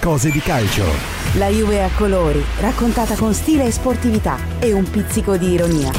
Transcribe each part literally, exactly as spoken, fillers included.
cose di calcio. La Juve a colori, raccontata con stile e sportività e un pizzico di ironia.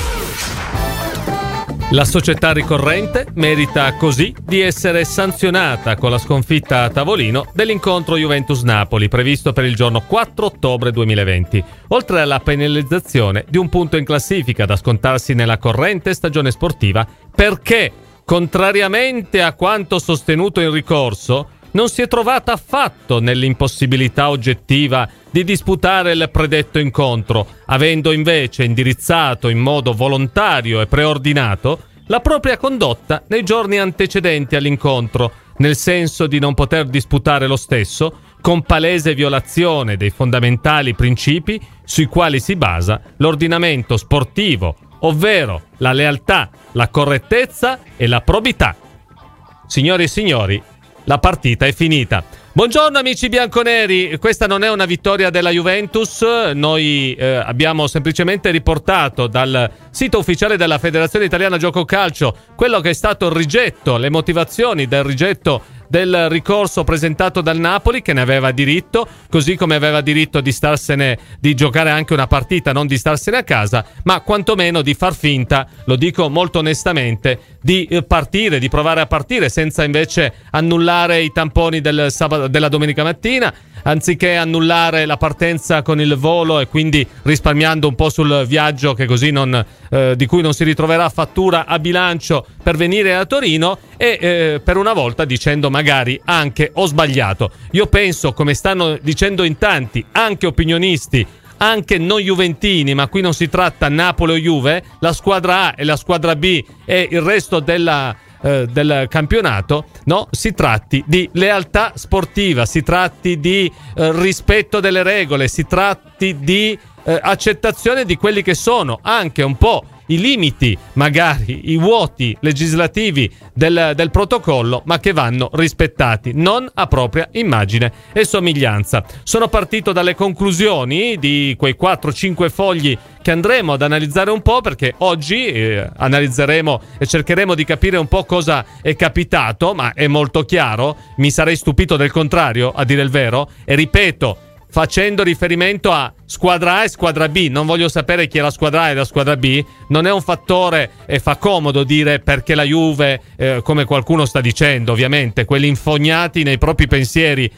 La società ricorrente merita così di essere sanzionata con la sconfitta a tavolino dell'incontro Juventus-Napoli previsto per il giorno quattro ottobre duemilaventi, oltre alla penalizzazione di un punto in classifica da scontarsi nella corrente stagione sportiva, perché, contrariamente a quanto sostenuto in ricorso, non si è trovata affatto nell'impossibilità oggettiva di disputare il predetto incontro, avendo invece indirizzato in modo volontario e preordinato la propria condotta nei giorni antecedenti all'incontro, nel senso di non poter disputare lo stesso, con palese violazione dei fondamentali principi sui quali si basa l'ordinamento sportivo, ovvero la lealtà, la correttezza e la probità. Signori e signori, la partita è finita. Buongiorno amici bianconeri, questa non è una vittoria della Juventus, noi eh, abbiamo semplicemente riportato dal sito ufficiale della Federazione Italiana Gioco Calcio quello che è stato il rigetto, le motivazioni del rigetto del ricorso presentato dal Napoli, che ne aveva diritto, così come aveva diritto di starsene, di giocare anche una partita, non di starsene a casa, ma quantomeno di far finta, lo dico molto onestamente, di partire, di provare a partire, senza invece annullare i tamponi del sabato, della domenica mattina, anziché annullare la partenza con il volo e quindi risparmiando un po' sul viaggio, che così non, eh, di cui non si ritroverà fattura a bilancio per venire a Torino, e eh, per una volta dicendo magari anche ho sbagliato. Io penso, come stanno dicendo in tanti, anche opinionisti, anche non juventini, ma qui non si tratta Napoli o Juve, la squadra A e la squadra B e il resto della eh, del campionato, no? Si tratti di lealtà sportiva, si tratti di eh, rispetto delle regole, si tratti di eh, accettazione di quelli che sono anche un po' i limiti, magari i vuoti legislativi del, del protocollo, ma che vanno rispettati, non a propria immagine e somiglianza. Sono partito dalle conclusioni di quei quattro cinque fogli che andremo ad analizzare un po', perché oggi eh, analizzeremo e cercheremo di capire un po' cosa è capitato, ma è molto chiaro, mi sarei stupito del contrario, a dire il vero, e ripeto, facendo riferimento a squadra A e squadra B, non voglio sapere chi è la squadra A e la squadra B, non è un fattore, e fa comodo dire perché la Juve, eh, come qualcuno sta dicendo, ovviamente, quelli infognati nei propri pensieri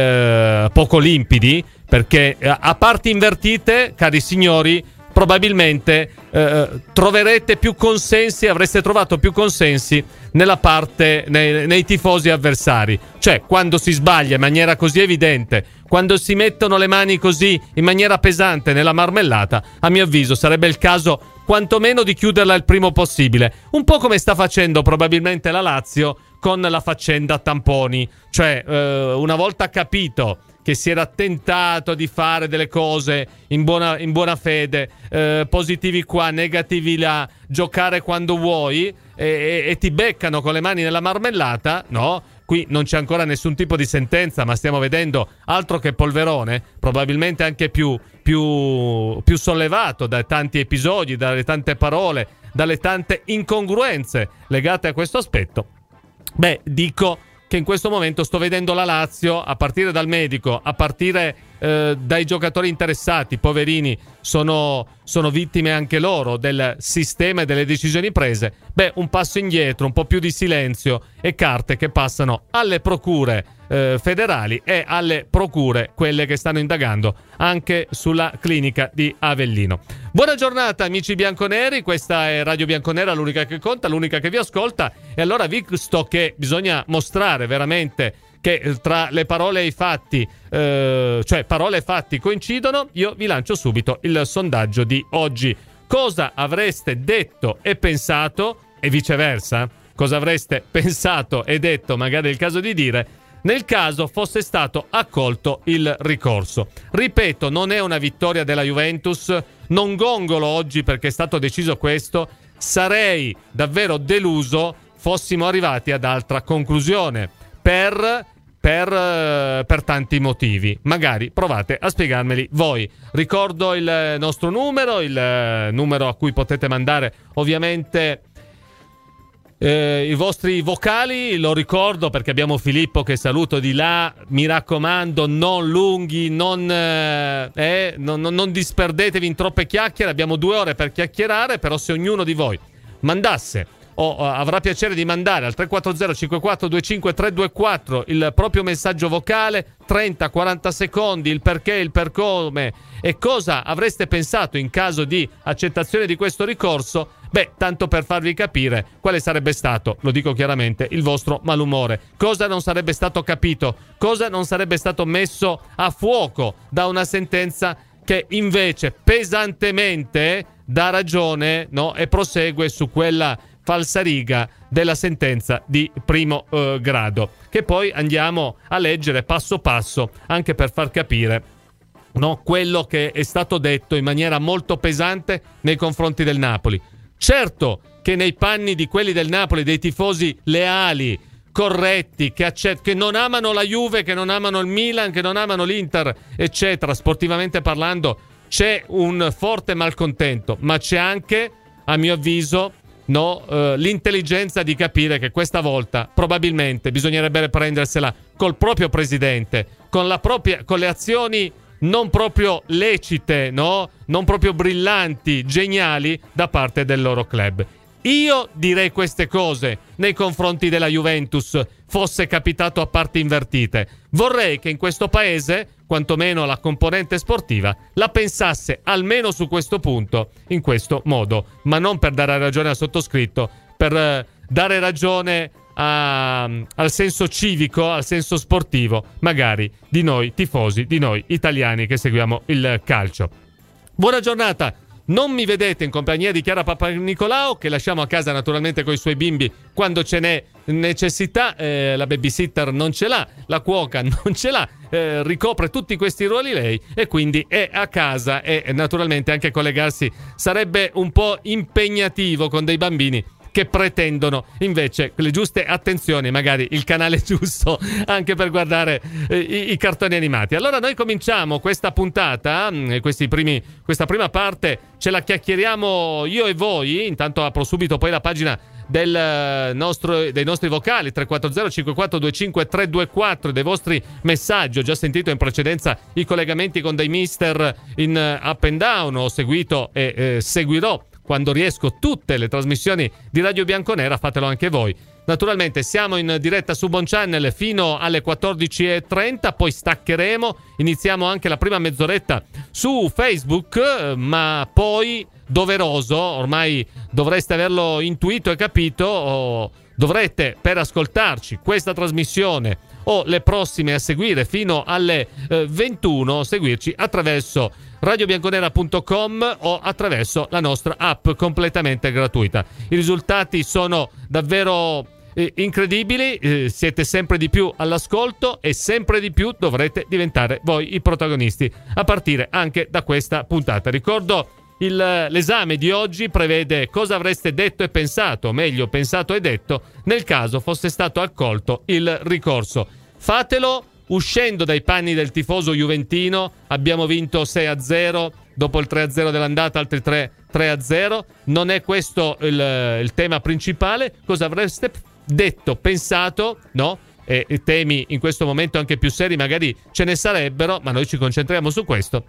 eh, poco limpidi, perché eh, a parti invertite, cari signori, probabilmente eh, troverete più consensi, avreste trovato più consensi nella parte, nei, nei tifosi avversari. Cioè, quando si sbaglia in maniera così evidente, quando si mettono le mani così in maniera pesante nella marmellata, a mio avviso sarebbe il caso quantomeno di chiuderla il primo possibile, un po' come sta facendo probabilmente la Lazio con la faccenda tamponi. Cioè, eh, una volta capito che si era tentato di fare delle cose in buona, in buona fede, eh, positivi qua, negativi là, giocare quando vuoi, e, e, e ti beccano con le mani nella marmellata, no? Qui non c'è ancora nessun tipo di sentenza, ma stiamo vedendo altro che polverone, probabilmente anche più, più, più sollevato da tanti episodi, dalle tante parole, dalle tante incongruenze legate a questo aspetto. Beh, dico che in questo momento sto vedendo la Lazio, a partire dal medico, a partire eh, dai giocatori interessati, poverini, sono, sono vittime anche loro del sistema e delle decisioni prese. Beh, un passo indietro, un po' più di silenzio e carte che passano alle procure eh, federali e alle procure, quelle che stanno indagando anche sulla clinica di Avellino. Buona giornata amici bianconeri, questa è Radio Bianconera, l'unica che conta, l'unica che vi ascolta, e allora visto che bisogna mostrare veramente che tra le parole e i fatti, eh, cioè parole e fatti coincidono, io vi lancio subito il sondaggio di oggi. Cosa avreste detto e pensato, e viceversa, cosa avreste pensato e detto, magari è il caso di dire, nel caso fosse stato accolto il ricorso? Ripeto, non è una vittoria della Juventus, non gongolo oggi perché è stato deciso questo, sarei davvero deluso fossimo arrivati ad altra conclusione, per... Per, per tanti motivi. Magari provate a spiegarmeli voi. Ricordo il nostro numero, il numero a cui potete mandare ovviamente Eh, i vostri vocali, lo ricordo perché abbiamo Filippo che saluto di là, mi raccomando non lunghi, non, eh, eh, non, non, non disperdetevi in troppe chiacchiere, abbiamo due ore per chiacchierare, però se ognuno di voi mandasse o uh, avrà piacere di mandare al tre quattro zero cinque quattro due cinque tre due quattro il proprio messaggio vocale, trenta quaranta secondi, il perché, il per come e cosa avreste pensato in caso di accettazione di questo ricorso, beh, tanto per farvi capire quale sarebbe stato, lo dico chiaramente, il vostro malumore, cosa non sarebbe stato capito, cosa non sarebbe stato messo a fuoco da una sentenza che invece pesantemente dà ragione, no, e prosegue su quella falsariga della sentenza di primo eh, grado, che poi andiamo a leggere passo passo anche per far capire, no, quello che è stato detto in maniera molto pesante nei confronti del Napoli. Certo che nei panni di quelli del Napoli, dei tifosi leali, corretti, che, accett- che non amano la Juve, che non amano il Milan, che non amano l'Inter, eccetera, sportivamente parlando, c'è un forte malcontento, ma c'è anche, a mio avviso, no, eh, l'intelligenza di capire che questa volta probabilmente bisognerebbe prendersela col proprio presidente, con la propria, con le azioni non proprio lecite, no, non proprio brillanti, geniali da parte del loro club. Io direi queste cose nei confronti della Juventus, fosse capitato a parti invertite. Vorrei che in questo paese, quantomeno la componente sportiva, la pensasse almeno su questo punto, in questo modo, ma non per dare ragione al sottoscritto, per eh, dare ragione a, al senso civico, al senso sportivo, magari di noi tifosi, di noi italiani che seguiamo il calcio. Buona giornata! Non mi vedete in compagnia di Chiara Papanicolaou, che lasciamo a casa naturalmente con i suoi bimbi quando ce n'è necessità. Eh, la babysitter non ce l'ha, la cuoca non ce l'ha, eh, ricopre tutti questi ruoli lei e quindi è a casa e naturalmente anche collegarsi sarebbe un po' impegnativo con dei bambini che pretendono invece le giuste attenzioni, magari il canale giusto anche per guardare eh, i, i cartoni animati. Allora noi cominciamo questa puntata, eh, questi primi, questa prima parte ce la chiacchieriamo io e voi. Intanto apro subito poi la pagina del nostro, dei nostri vocali tre quattro zero cinque quattro due cinque tre due quattro, dei vostri messaggi. Ho già sentito in precedenza i collegamenti con dei mister in uh, up and down, ho seguito e eh, seguirò quando riesco tutte le trasmissioni di Radio Bianconera, fatelo anche voi. Naturalmente siamo in diretta su Bon Channel fino alle quattordici e trenta, poi staccheremo, iniziamo anche la prima mezz'oretta su Facebook, ma poi doveroso, ormai dovreste averlo intuito e capito, o dovrete, per ascoltarci questa trasmissione o le prossime a seguire fino alle eh, ventuno, seguirci attraverso radio bianconera punto com o attraverso la nostra app completamente gratuita. I risultati sono davvero eh, incredibili, eh, siete sempre di più all'ascolto e sempre di più dovrete diventare voi i protagonisti a partire anche da questa puntata. Ricordo il, l'esame di oggi prevede cosa avreste detto e pensato, o meglio pensato e detto, nel caso fosse stato accolto il ricorso. Fatelo uscendo dai panni del tifoso juventino. Abbiamo vinto sei a zero, dopo il tre a zero dell'andata altri tre a zero. Non è questo il, il tema principale. Cosa avreste detto, pensato, no? E, e temi in questo momento anche più seri magari ce ne sarebbero, ma noi ci concentriamo su questo,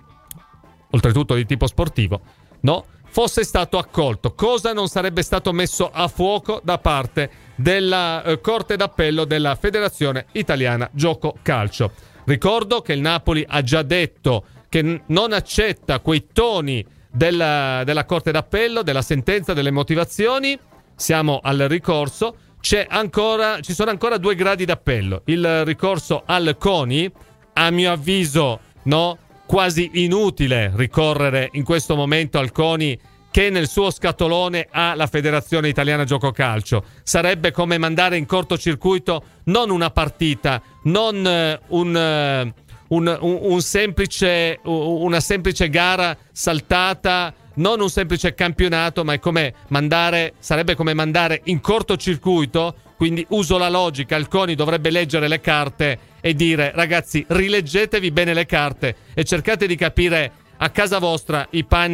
oltretutto di tipo sportivo, no? Fosse stato accolto, cosa non sarebbe stato messo a fuoco da parte della eh, Corte d'Appello della Federazione Italiana Gioco Calcio. Ricordo che il Napoli ha già detto che n- non accetta quei toni della, della Corte d'Appello, della sentenza, delle motivazioni. Siamo al ricorso. C'è ancora, ci sono ancora due gradi d'appello. Il ricorso al CONI, a mio avviso, no? Quasi inutile ricorrere in questo momento al CONI, che nel suo scatolone ha la Federazione Italiana Gioco Calcio. Sarebbe come mandare in cortocircuito non una partita, non uh, un, uh, un, un, un semplice, uh, una semplice gara saltata, non un semplice campionato, ma è come mandare, sarebbe come mandare in cortocircuito. Quindi uso la logica, il CONI dovrebbe leggere le carte e dire: ragazzi, rileggetevi bene le carte e cercate di capire a casa vostra i panni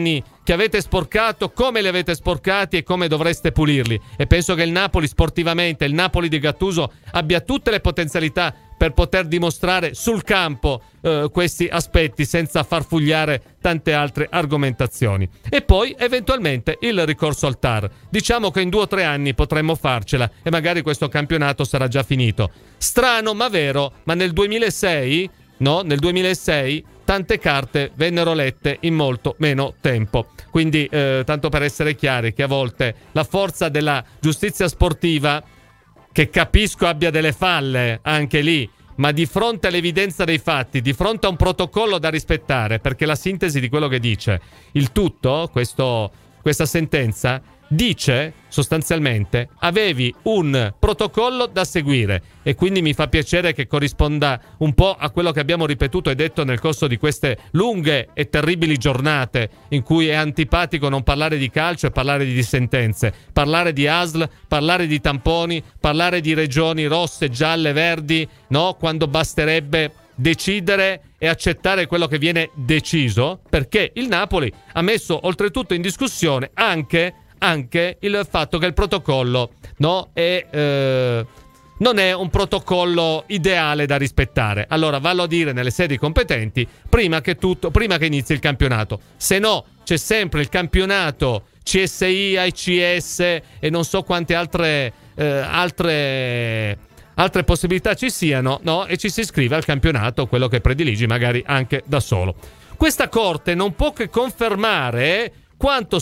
che avete sporcato, come li avete sporcati e come dovreste pulirli. E penso che il Napoli sportivamente, il Napoli di Gattuso, abbia tutte le potenzialità per poter dimostrare sul campo eh, questi aspetti senza farfugliare tante altre argomentazioni. E poi eventualmente il ricorso al T A R. Diciamo che in due o tre anni potremmo farcela e magari questo campionato sarà già finito. Strano ma vero, ma nel duemilasei, no, nel duemilasei tante carte vennero lette in molto meno tempo. Quindi eh, tanto per essere chiari che a volte la forza della giustizia sportiva, che capisco abbia delle falle anche lì, ma di fronte all'evidenza dei fatti, di fronte a un protocollo da rispettare, perché la sintesi di quello che dice il tutto, questo, questa sentenza, dice sostanzialmente avevi un protocollo da seguire, e quindi mi fa piacere che corrisponda un po' a quello che abbiamo ripetuto e detto nel corso di queste lunghe e terribili giornate in cui è antipatico non parlare di calcio e parlare di sentenze, parlare di A S L, parlare di tamponi, parlare di regioni rosse, gialle, verdi, no? Quando basterebbe decidere e accettare quello che viene deciso, perché il Napoli ha messo oltretutto in discussione anche anche il fatto che il protocollo, no, è, eh, non è un protocollo ideale da rispettare. Allora vallo a dire nelle sedi competenti prima che tutto, prima che inizi il campionato. Se no c'è sempre il campionato C S I, I C S e non so quante altre eh, altre altre possibilità ci siano, no? E ci si iscrive al campionato, quello che prediligi magari anche da solo. Questa corte non può che confermare quanto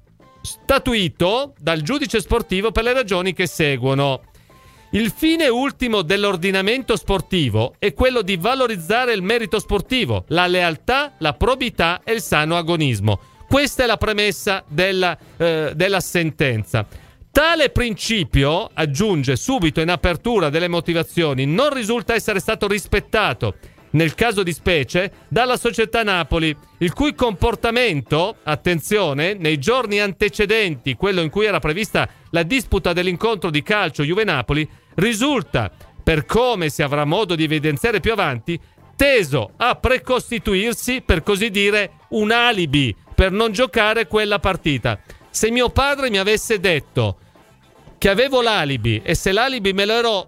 statuito dal giudice sportivo per le ragioni che seguono. Il fine ultimo dell'ordinamento sportivo è quello di valorizzare il merito sportivo, la lealtà, la probità e il sano agonismo. Questa è la premessa della, eh, della sentenza. Tale principio, aggiunge subito in apertura delle motivazioni, non risulta essere stato rispettato nel caso di specie dalla società Napoli, il cui comportamento, attenzione, nei giorni antecedenti quello in cui era prevista la disputa dell'incontro di calcio Juve-Napoli, risulta, per come si avrà modo di evidenziare più avanti, teso a precostituirsi, per così dire, un alibi per non giocare quella partita. Se mio padre mi avesse detto che avevo l'alibi e se l'alibi me lo ero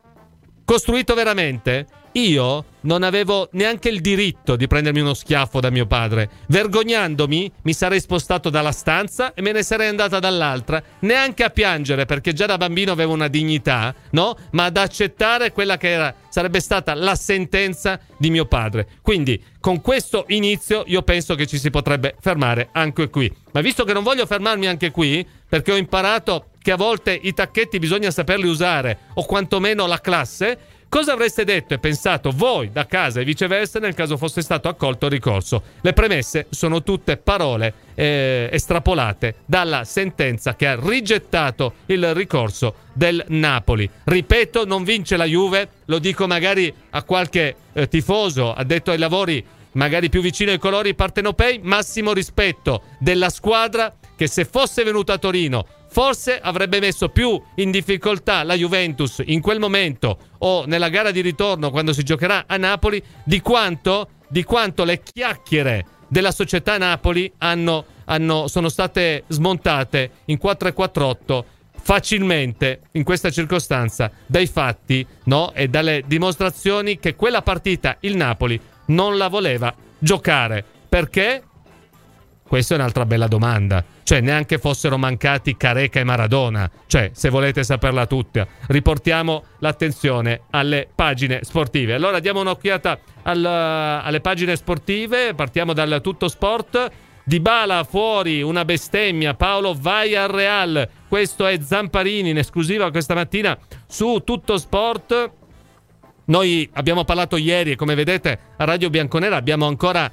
costruito veramente, io non avevo neanche il diritto di prendermi uno schiaffo da mio padre. Vergognandomi, mi sarei spostato dalla stanza e me ne sarei andata dall'altra, neanche a piangere, perché già da bambino avevo una dignità, no? Ma ad accettare quella che era, sarebbe stata la sentenza di mio padre. Quindi, con questo inizio, io penso che ci si potrebbe fermare anche qui. Ma visto che non voglio fermarmi anche qui, perché ho imparato che a volte i tacchetti bisogna saperli usare, o quantomeno la classe, cosa avreste detto e pensato voi da casa e viceversa nel caso fosse stato accolto il ricorso? Le premesse sono tutte parole eh, estrapolate dalla sentenza che ha rigettato il ricorso del Napoli. Ripeto, non vince la Juve, lo dico magari a qualche eh, tifoso addetto ai lavori magari più vicino ai colori partenopei, massimo rispetto della squadra che se fosse venuta a Torino forse avrebbe messo più in difficoltà la Juventus in quel momento o nella gara di ritorno quando si giocherà a Napoli di quanto, di quanto le chiacchiere della società Napoli hanno, hanno, sono state smontate in quattro e quattro otto facilmente in questa circostanza dai fatti, no? E dalle dimostrazioni che quella partita il Napoli non la voleva giocare. Perché? Questa è un'altra bella domanda. Cioè, neanche fossero mancati Careca e Maradona. Cioè, se volete saperla tutta, riportiamo l'attenzione alle pagine sportive. Allora diamo un'occhiata al, alle pagine sportive. Partiamo dal Tutto Sport. Dybala fuori, una bestemmia. Paolo vai al Real. Questo è Zamparini in esclusiva questa mattina su Tutto Sport. Noi abbiamo parlato ieri e come vedete a Radio Bianconera abbiamo ancora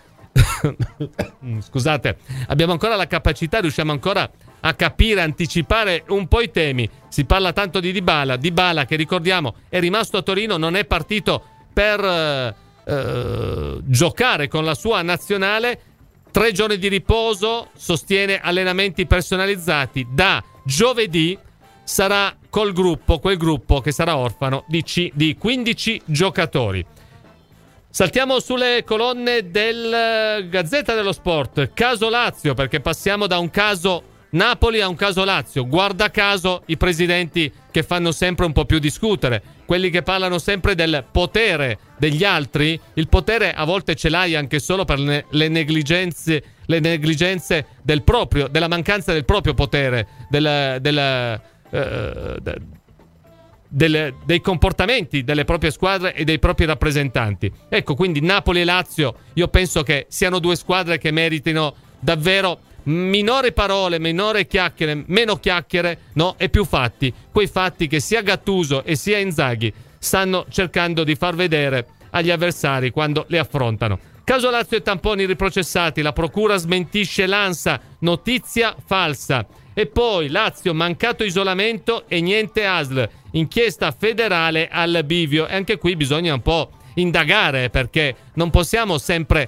scusate, abbiamo ancora la capacità, riusciamo ancora a capire, anticipare un po' i temi. Si parla tanto di Dybala, Dybala che ricordiamo è rimasto a Torino, non è partito per eh, eh, giocare con la sua nazionale, tre giorni di riposo, sostiene allenamenti personalizzati, da giovedì sarà col gruppo, quel gruppo che sarà orfano di, C- di quindici giocatori. Saltiamo sulle colonne del Gazzetta dello Sport. Caso Lazio, perché passiamo da un caso Napoli a un caso Lazio. Guarda caso i presidenti che fanno sempre un po' più discutere, quelli che parlano sempre del potere degli altri. Il potere a volte ce l'hai anche solo per le, le negligenze le negligenze del proprio, della mancanza del proprio potere, del, del, uh, de, Delle, dei comportamenti delle proprie squadre e dei propri rappresentanti. Ecco, quindi Napoli e Lazio io penso che siano due squadre che meritino davvero minore parole, minore chiacchiere, meno chiacchiere, no? E più fatti. Quei fatti che sia Gattuso e sia Inzaghi stanno cercando di far vedere agli avversari quando li affrontano. Caso Lazio e tamponi riprocessati, la procura smentisce l'ANSA, notizia falsa. E poi Lazio, mancato isolamento e niente A S L, inchiesta federale al bivio. E anche qui bisogna un po' indagare, perché non possiamo sempre,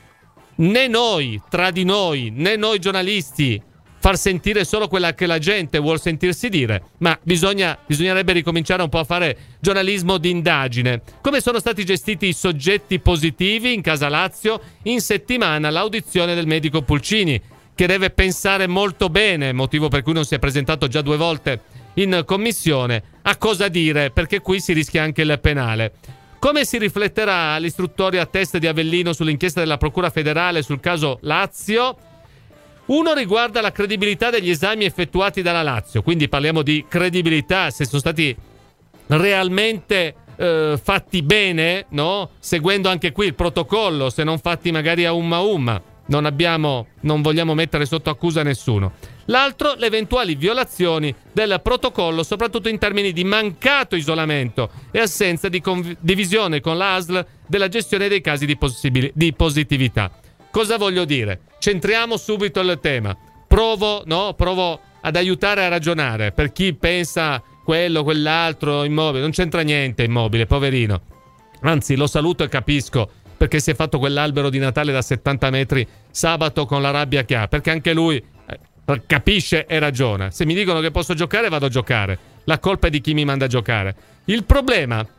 né noi tra di noi, né noi giornalisti, far sentire solo quella che la gente vuol sentirsi dire, ma bisogna, bisognerebbe ricominciare un po' a fare giornalismo di indagine. Come sono stati gestiti i soggetti positivi in casa Lazio? In settimana l'audizione del medico Pulcini, che deve pensare molto bene, motivo per cui non si è presentato già due volte in commissione, a cosa dire, perché qui si rischia anche il penale. Come si rifletterà l'istruttoria a test di Avellino sull'inchiesta della Procura federale sul caso Lazio? Uno riguarda la credibilità degli esami effettuati dalla Lazio, quindi parliamo di credibilità, se sono stati realmente eh, fatti bene, no? Seguendo anche qui il protocollo, se non fatti magari a umma umma. Non abbiamo, non vogliamo mettere sotto accusa nessuno. L'altro, le eventuali violazioni del protocollo, soprattutto in termini di mancato isolamento e assenza di condivisione con l'A S L della gestione dei casi di, possibili- di positività. Cosa voglio dire? Centriamo subito il tema. Provo, no? Provo ad aiutare a ragionare. Per chi pensa quello, quell'altro, immobile, non c'entra niente immobile, poverino. Anzi, lo saluto e capisco perché si è fatto quell'albero di Natale da settanta metri sabato con la rabbia che ha, perché anche lui eh, capisce e ragiona. Se mi dicono che posso giocare, vado a giocare. La colpa è di chi mi manda a giocare. Il problema è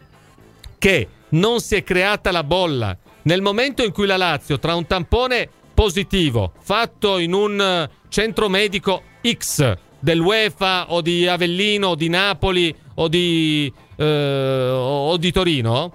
che non si è creata la bolla. Nel momento in cui la Lazio, tra un tampone positivo fatto in un centro medico X dell'UEFA o di Avellino o di Napoli o di, eh, o di Torino,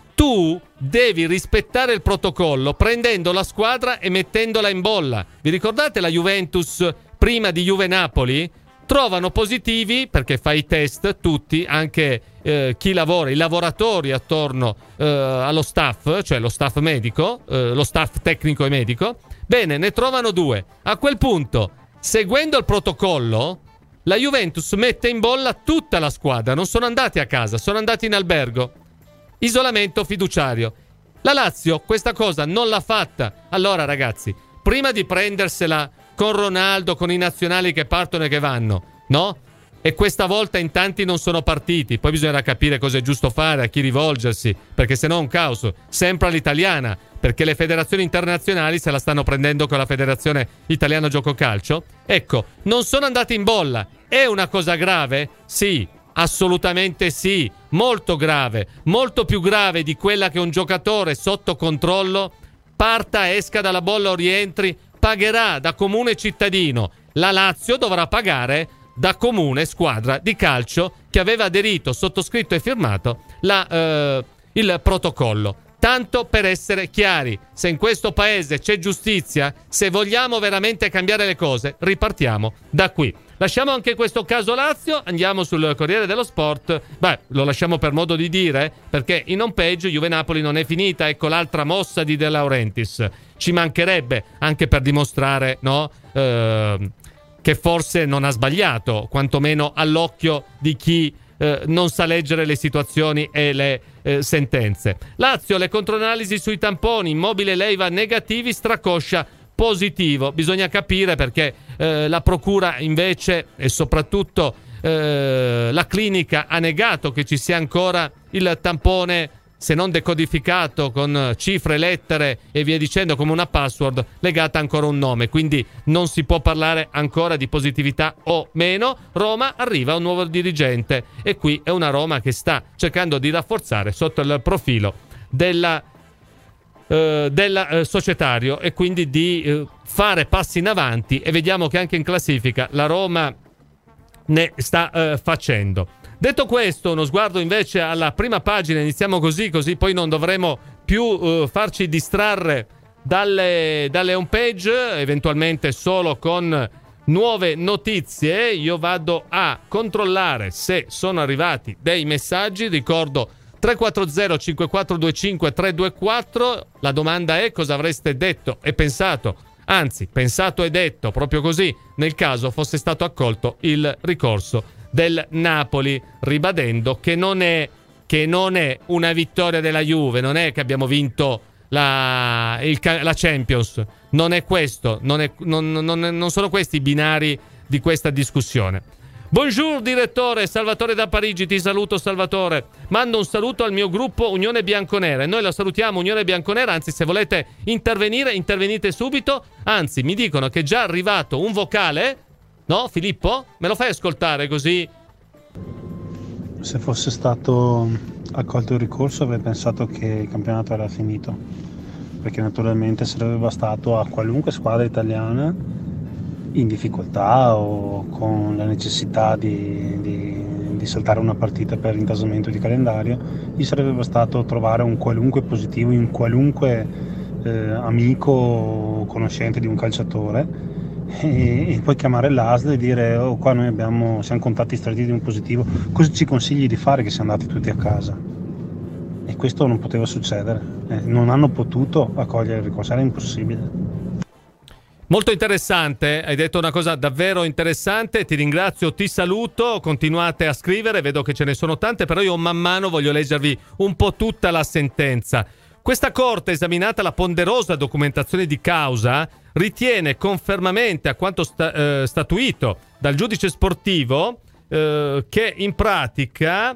tu devi rispettare il protocollo prendendo la squadra e mettendola in bolla. Vi ricordate la Juventus prima di Juve-Napoli? Trovano positivi, perché fa i test tutti, anche eh, chi lavora, i lavoratori attorno eh, allo staff, cioè lo staff medico, eh, lo staff tecnico e medico. Bene, ne trovano due. A quel punto, seguendo il protocollo, la Juventus mette in bolla tutta la squadra. Non sono andati a casa, sono andati in albergo. Isolamento fiduciario. La Lazio questa cosa non l'ha fatta. Allora ragazzi, prima di prendersela con Ronaldo, con i nazionali che partono e che vanno, no? E questa volta in tanti non sono partiti. Poi bisognerà capire cosa è giusto fare, a chi rivolgersi, perché sennò è un caos. Sempre all'italiana, perché le federazioni internazionali se la stanno prendendo con la Federazione Italiana Gioco Calcio. Ecco, non sono andati in bolla. È una cosa grave? Sì, assolutamente sì. Molto grave. Molto più grave di quella che un giocatore sotto controllo parta, esca dalla bolla o rientri, pagherà da comune cittadino. La Lazio dovrà pagare da comune squadra di calcio che aveva aderito, sottoscritto e firmato la, eh, il protocollo. Tanto per essere chiari, se in questo paese c'è giustizia, se vogliamo veramente cambiare le cose, ripartiamo da qui. Lasciamo anche questo caso Lazio, andiamo sul Corriere dello Sport. Beh, lo lasciamo per modo di dire, perché in home page Juve-Napoli non è finita. Ecco l'altra mossa di De Laurentiis. Ci mancherebbe, anche per dimostrare, no, eh, che forse non ha sbagliato, quantomeno all'occhio di chi eh, non sa leggere le situazioni e le eh, sentenze. Lazio, le controanalisi sui tamponi, Immobile Leiva negativi, Stracoscia positivo. Bisogna capire perché eh, la procura invece e soprattutto eh, la clinica ha negato che ci sia ancora il tampone, se non decodificato con cifre, lettere e via dicendo, come una password legata ancora a un nome, quindi non si può parlare ancora di positività o meno. Roma, arriva un nuovo dirigente e qui è una Roma che sta cercando di rafforzare sotto il profilo della eh, del eh, societario e quindi di eh, fare passi in avanti, e vediamo che anche in classifica la Roma ne sta eh, facendo. Detto questo, uno sguardo invece alla prima pagina, iniziamo così, così poi non dovremo più eh, farci distrarre dalle, dalle home page, eventualmente solo con nuove notizie. Io vado a controllare se sono arrivati dei messaggi. Ricordo tre quattro zero cinque quattro due cinque tre due quattro. La domanda è: cosa avreste detto e pensato, anzi pensato e detto proprio così, nel caso fosse stato accolto il ricorso del Napoli, ribadendo che non è che non è una vittoria della Juve, non è che abbiamo vinto la, il, la Champions, non è questo, non, è, non, non, non sono questi i binari di questa discussione. Buongiorno direttore, Salvatore da Parigi, ti saluto Salvatore, mando un saluto al mio gruppo Unione Bianconera e noi la salutiamo Unione Bianconera, anzi se volete intervenire intervenite subito, anzi mi dicono che è già arrivato un vocale, no Filippo? Me lo fai ascoltare così? Se fosse stato accolto il ricorso avrei pensato che il campionato era finito, perché naturalmente sarebbe bastato a qualunque squadra italiana in difficoltà o con la necessità di, di, di saltare una partita per intasamento di calendario, gli sarebbe bastato trovare un qualunque positivo in qualunque eh, amico o conoscente di un calciatore e, e poi chiamare l'A S L e dire oh qua noi abbiamo, siamo contatti stretti di un positivo, cosa ci consigli di fare che siamo andati tutti a casa? E questo non poteva succedere, eh, non hanno potuto accogliere il ricorso, era impossibile. Molto interessante, hai detto una cosa davvero interessante, ti ringrazio, ti saluto, continuate a scrivere, vedo che ce ne sono tante, però io man mano voglio leggervi un po' tutta la sentenza. Questa Corte, esaminata la ponderosa documentazione di causa, ritiene confermamente a quanto sta, eh, statuito dal giudice sportivo eh, che in pratica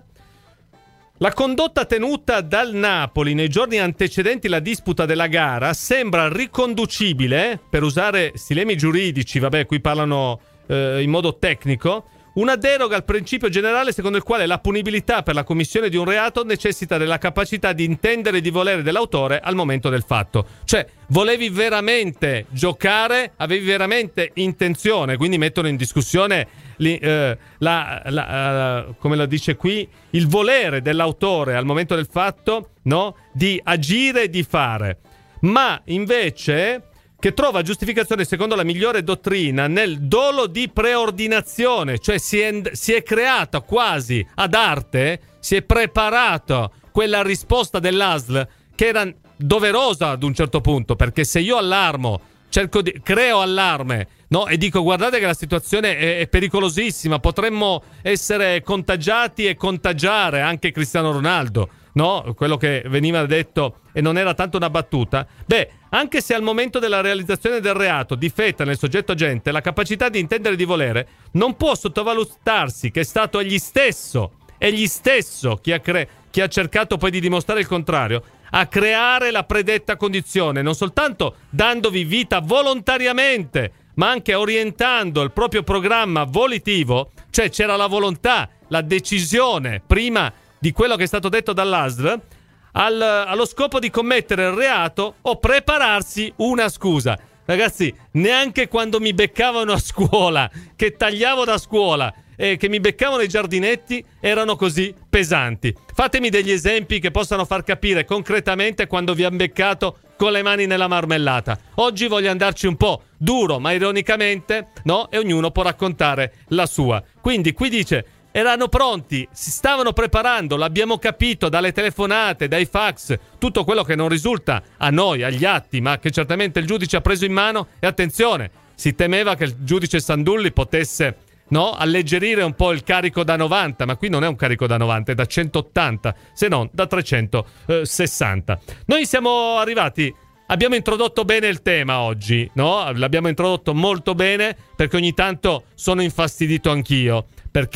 la condotta tenuta dal Napoli nei giorni antecedenti la disputa della gara sembra riconducibile, per usare stilemi giuridici, vabbè qui parlano eh, in modo tecnico, una deroga al principio generale secondo il quale la punibilità per la commissione di un reato necessita della capacità di intendere e di volere dell'autore al momento del fatto. Cioè, volevi veramente giocare, avevi veramente intenzione, quindi mettono in discussione li, eh, la, la, uh, come lo dice qui, il volere dell'autore al momento del fatto, no? Di agire e di fare. Ma invece che trova giustificazione secondo la migliore dottrina nel dolo di preordinazione, cioè si è, si è creata quasi ad arte, si è preparato quella risposta dell'A S L che era doverosa ad un certo punto, perché se io allarmo, cerco di, creo allarme, no? E dico guardate che la situazione è, è pericolosissima, potremmo essere contagiati e contagiare anche Cristiano Ronaldo, no? Quello che veniva detto e non era tanto una battuta. Beh, anche se al momento della realizzazione del reato difetta nel soggetto agente la capacità di intendere e di volere, non può sottovalutarsi che è stato egli stesso, egli stesso chi ha, cre- chi ha cercato poi di dimostrare il contrario, a creare la predetta condizione, non soltanto dandovi vita volontariamente, ma anche orientando il proprio programma volitivo, cioè c'era la volontà, la decisione prima di quello che è stato detto dall'A S L, al, allo scopo di commettere il reato o prepararsi una scusa. Ragazzi, neanche quando mi beccavano a scuola, che tagliavo da scuola e che mi beccavano i giardinetti, erano così pesanti. Fatemi degli esempi che possano far capire concretamente quando vi hanno beccato con le mani nella marmellata. Oggi voglio andarci un po' duro, ma ironicamente, no? E ognuno può raccontare la sua. Quindi qui dice: erano pronti, si stavano preparando, l'abbiamo capito dalle telefonate, dai fax, tutto quello che non risulta a noi, agli atti, ma che certamente il giudice ha preso in mano. E attenzione, si temeva che il giudice Sandulli potesse, no, alleggerire un po' il carico da novanta, ma qui non è un carico da novanta, è da centottanta, se non da trecentosessanta. Noi siamo arrivati, abbiamo introdotto bene il tema oggi, no? L'abbiamo introdotto molto bene, perché ogni tanto sono infastidito anch'io, perché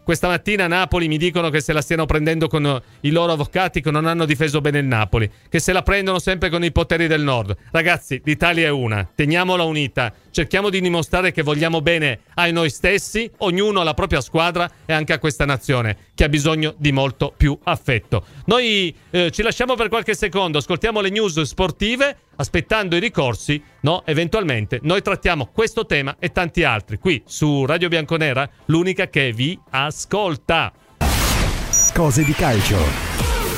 questa mattina a Napoli mi dicono che se la stiano prendendo con i loro avvocati, che non hanno difeso bene il Napoli, che se la prendono sempre con i poteri del nord. Ragazzi, l'Italia è una, teniamola unita, cerchiamo di dimostrare che vogliamo bene a noi stessi, ognuno alla propria squadra e anche a questa nazione che ha bisogno di molto più affetto. Noi eh, ci lasciamo per qualche secondo, ascoltiamo le news sportive, aspettando i ricorsi, no? Eventualmente noi trattiamo questo tema e tanti altri qui su Radio Bianconera, l'unica che vi ascolta. Cose di calcio.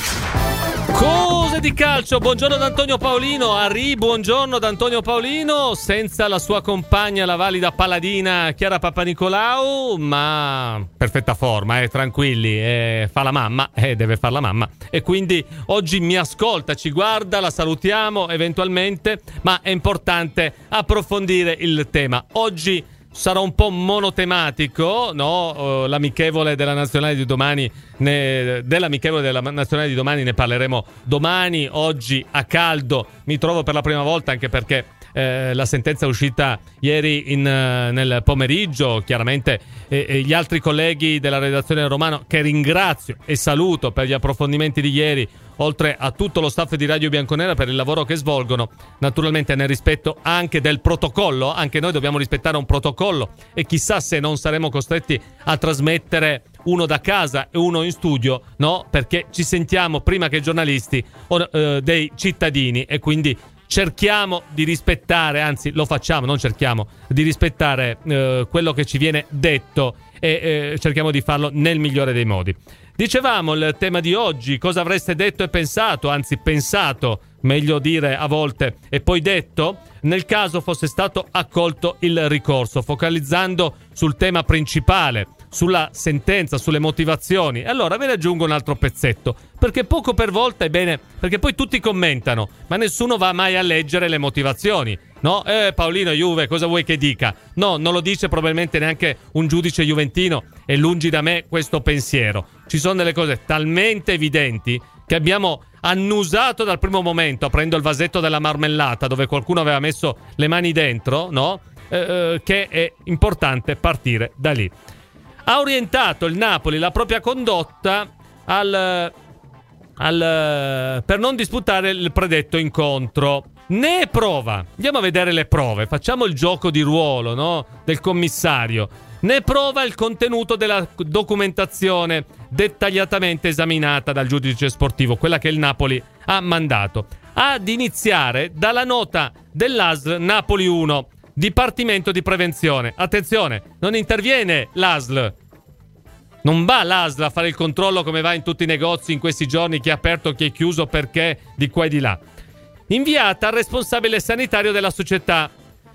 Cose di calcio, buongiorno da Antonio Paolino, Arri, buongiorno da Antonio Paolino, senza la sua compagna, la valida paladina Chiara Papanicolau, ma perfetta forma, eh, tranquilli, eh, fa la mamma, eh, deve far la mamma, e quindi oggi mi ascolta, ci guarda, la salutiamo eventualmente, ma è importante approfondire il tema. Oggi sarà un po' monotematico, no? Uh, l'amichevole della nazionale di domani ne, dell'amichevole della nazionale di domani ne parleremo domani. Oggi a caldo mi trovo per la prima volta, anche perché eh, la sentenza è uscita ieri in, uh, nel pomeriggio. Chiaramente eh, eh, gli altri colleghi della redazione del Romano, che ringrazio e saluto per gli approfondimenti di ieri, oltre a tutto lo staff di Radio Bianconera per il lavoro che svolgono, naturalmente nel rispetto anche del protocollo. Anche noi dobbiamo rispettare un protocollo e chissà se non saremo costretti a trasmettere uno da casa e uno in studio, no? Perché ci sentiamo prima che giornalisti o, eh, dei cittadini, e quindi cerchiamo di rispettare, anzi lo facciamo, non cerchiamo, di rispettare eh, quello che ci viene detto e eh, cerchiamo di farlo nel migliore dei modi. Dicevamo il tema di oggi, cosa avreste detto e pensato, anzi pensato, meglio dire a volte, e poi detto, nel caso fosse stato accolto il ricorso, focalizzando sul tema principale, sulla sentenza, sulle motivazioni. E allora ve ne aggiungo un altro pezzetto, perché poco per volta è bene, perché poi tutti commentano, ma nessuno va mai a leggere le motivazioni, no? Eh, Paolino, Juve, cosa vuoi che dica? No, non lo dice probabilmente neanche un giudice juventino, e lungi da me questo pensiero. Ci sono delle cose talmente evidenti che abbiamo annusato dal primo momento, aprendo il vasetto della marmellata dove qualcuno aveva messo le mani dentro, no? Eh, che è importante partire da lì. Ha orientato il Napoli la propria condotta al, al, per non disputare il predetto incontro. Ne è prova. Andiamo a vedere le prove. Facciamo il gioco di ruolo, no? Del commissario. Ne è prova il contenuto della documentazione dettagliatamente esaminata dal giudice sportivo, quella che il Napoli ha mandato. Ad iniziare dalla nota dell'A S L Napoli uno. Dipartimento di prevenzione. Attenzione, non interviene l'A S L. Non va l'A S L a fare il controllo come va in tutti i negozi in questi giorni, chi è aperto, chi è chiuso, perché, di qua e di là. Inviata al responsabile sanitario della società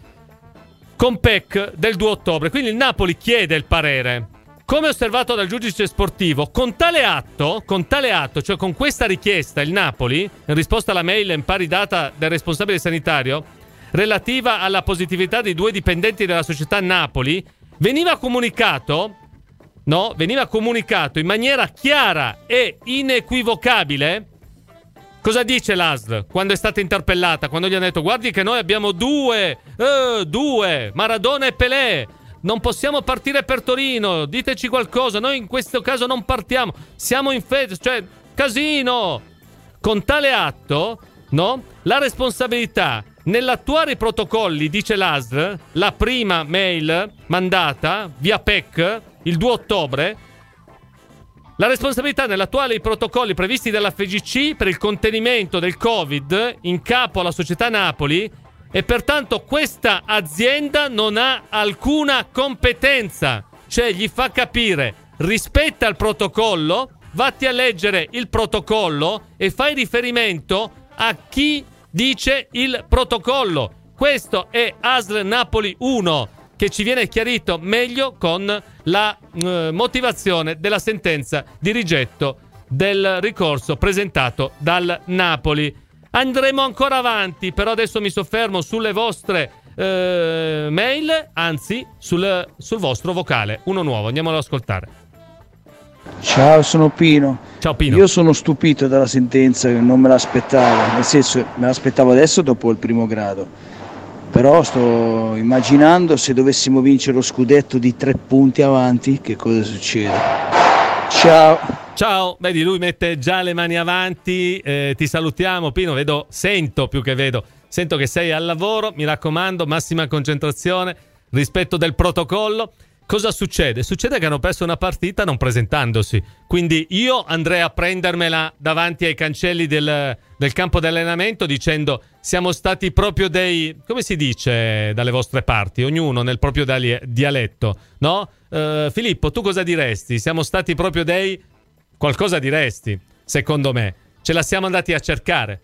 con P E C del due ottobre. Quindi il Napoli chiede il parere. Come osservato dal giudice sportivo, con tale atto, con tale atto, cioè con questa richiesta, il Napoli, in risposta alla mail in pari data del responsabile sanitario, relativa alla positività dei due dipendenti della società Napoli, veniva comunicato, no, veniva comunicato in maniera chiara e inequivocabile. Cosa dice l'A S L quando è stata interpellata? Quando gli hanno detto: guardi che noi abbiamo due, eh, due, Maradona e Pelé, non possiamo partire per Torino, diteci qualcosa, noi in questo caso non partiamo, siamo in fede, cioè casino. Con tale atto, no, la responsabilità nell'attuare i protocolli, dice l'A S L, la prima mail mandata via P E C il due ottobre, la responsabilità nell'attuare i protocolli previsti dalla F G C per il contenimento del Covid in capo alla società Napoli, e pertanto questa azienda non ha alcuna competenza. Cioè gli fa capire: rispetta il protocollo, vatti a leggere il protocollo e fai riferimento a chi dice il protocollo. Questo è A S L Napoli uno, che ci viene chiarito meglio con la eh, motivazione della sentenza di rigetto del ricorso presentato dal Napoli. Andremo ancora avanti, però adesso mi soffermo sulle vostre eh, mail, anzi sul, sul vostro vocale, uno nuovo, andiamolo ad ascoltare. Ciao, sono Pino. Ciao Pino. Io sono stupito dalla sentenza, non me l'aspettavo, nel senso me l'aspettavo adesso dopo il primo grado, però sto immaginando se dovessimo vincere lo scudetto di tre punti avanti che cosa succede. Ciao. Ciao, vedi, lui mette già le mani avanti, eh, ti salutiamo Pino, vedo, sento più che vedo, sento che sei al lavoro, mi raccomando, massima concentrazione, rispetto del protocollo. Cosa succede? Succede che hanno perso una partita non presentandosi, quindi io andrei a prendermela davanti ai cancelli del, del campo di allenamento dicendo siamo stati proprio dei, come si dice dalle vostre parti, ognuno nel proprio dialetto, no? Uh, Filippo, tu cosa diresti? Siamo stati proprio dei... qualcosa diresti, secondo me. Ce la siamo andati a cercare.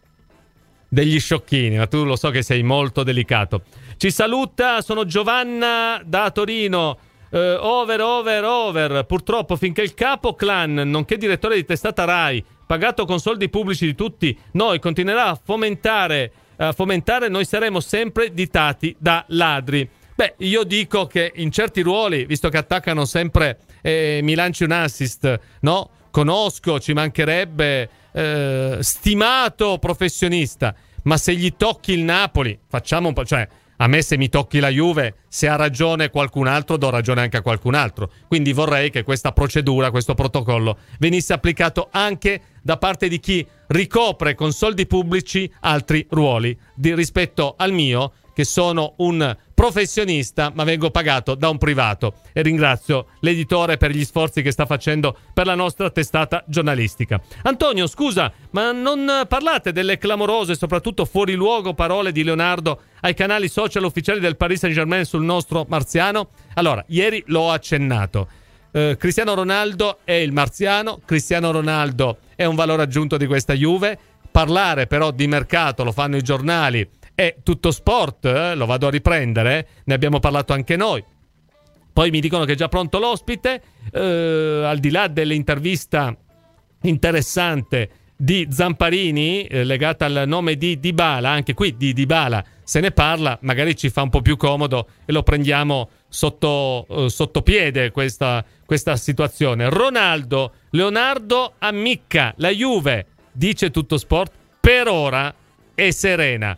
Degli sciocchini, ma tu lo so che sei molto delicato. Ci saluta, sono Giovanna da Torino. Uh, over, over, over. Purtroppo finché il capo clan, nonché direttore di testata Rai, pagato con soldi pubblici di tutti noi, continuerà a fomentare, a fomentare, noi saremo sempre ditati da ladri. Beh, io dico che in certi ruoli, visto che attaccano sempre, eh, mi lanci un assist, no? Conosco, ci mancherebbe, eh, stimato professionista, ma se gli tocchi il Napoli, facciamo un po', cioè a me se mi tocchi la Juve, se ha ragione qualcun altro, do ragione anche a qualcun altro. Quindi vorrei che questa procedura, questo protocollo venisse applicato anche da parte di chi ricopre con soldi pubblici altri ruoli di, rispetto al mio, che sono un professionista ma vengo pagato da un privato, e ringrazio l'editore per gli sforzi che sta facendo per la nostra testata giornalistica. Antonio, scusa, ma non parlate delle clamorose, soprattutto fuori luogo, parole di Leonardo ai canali social ufficiali del Paris Saint-Germain sul nostro marziano? Allora, ieri l'ho accennato. Uh, Cristiano Ronaldo è il marziano, Cristiano Ronaldo è un valore aggiunto di questa Juve. Parlare però di mercato lo fanno i giornali, è tutto sport, eh? Lo vado a riprendere, ne abbiamo parlato anche noi. Poi mi dicono che è già pronto l'ospite, eh, al di là dell'intervista interessante di Zamparini eh, legata al nome di Dybala, anche qui di Dybala se ne parla, magari ci fa un po' più comodo e lo prendiamo sotto, eh, sotto piede questa, questa situazione. Ronaldo, Leonardo ammicca, la Juve, dice tutto sport, per ora è serena.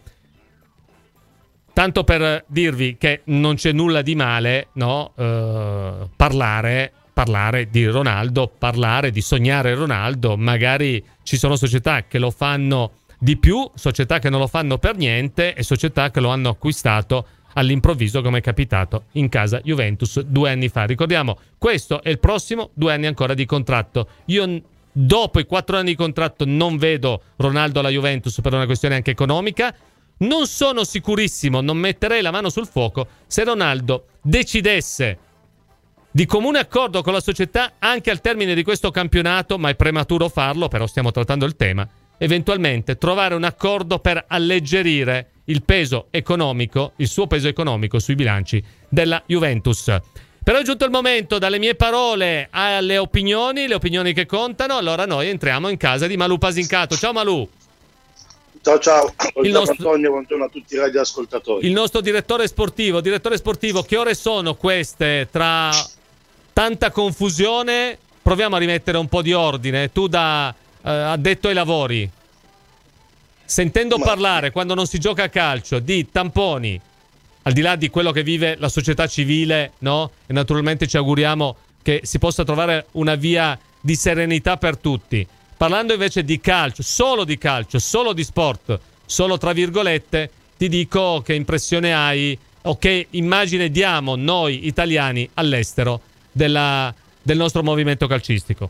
Tanto per dirvi che non c'è nulla di male, no? Uh, parlare, parlare di Ronaldo, parlare di sognare Ronaldo. Magari ci sono società che lo fanno di più, società che non lo fanno per niente e società che lo hanno acquistato all'improvviso, come è capitato in casa Juventus due anni fa. Ricordiamo, questo è il prossimo due anni ancora di contratto. Io dopo i quattro anni di contratto non vedo Ronaldo alla Juventus per una questione anche economica. Non sono sicurissimo, non metterei la mano sul fuoco se Ronaldo decidesse di comune accordo con la società anche al termine di questo campionato, ma è prematuro farlo, però stiamo trattando il tema, eventualmente trovare un accordo per alleggerire il peso economico, il suo peso economico sui bilanci della Juventus. Però è giunto il momento, dalle mie parole alle opinioni, le opinioni che contano. Allora noi entriamo in casa di Malù Pasincato. Ciao Malù. Ciao ciao, il nostro, Antonio, buongiorno a tutti i radioascoltatori. Il nostro direttore sportivo, direttore sportivo, che ore sono queste? Tra tanta confusione, proviamo a rimettere un po' di ordine. Tu da eh, addetto ai lavori, sentendo Ma... parlare quando non si gioca a calcio di tamponi, al di là di quello che vive la società civile, no? E naturalmente ci auguriamo che si possa trovare una via di serenità per tutti. Parlando invece di calcio, solo di calcio, solo di sport, solo tra virgolette, ti dico che impressione hai o che immagine diamo noi italiani all'estero della, del nostro movimento calcistico.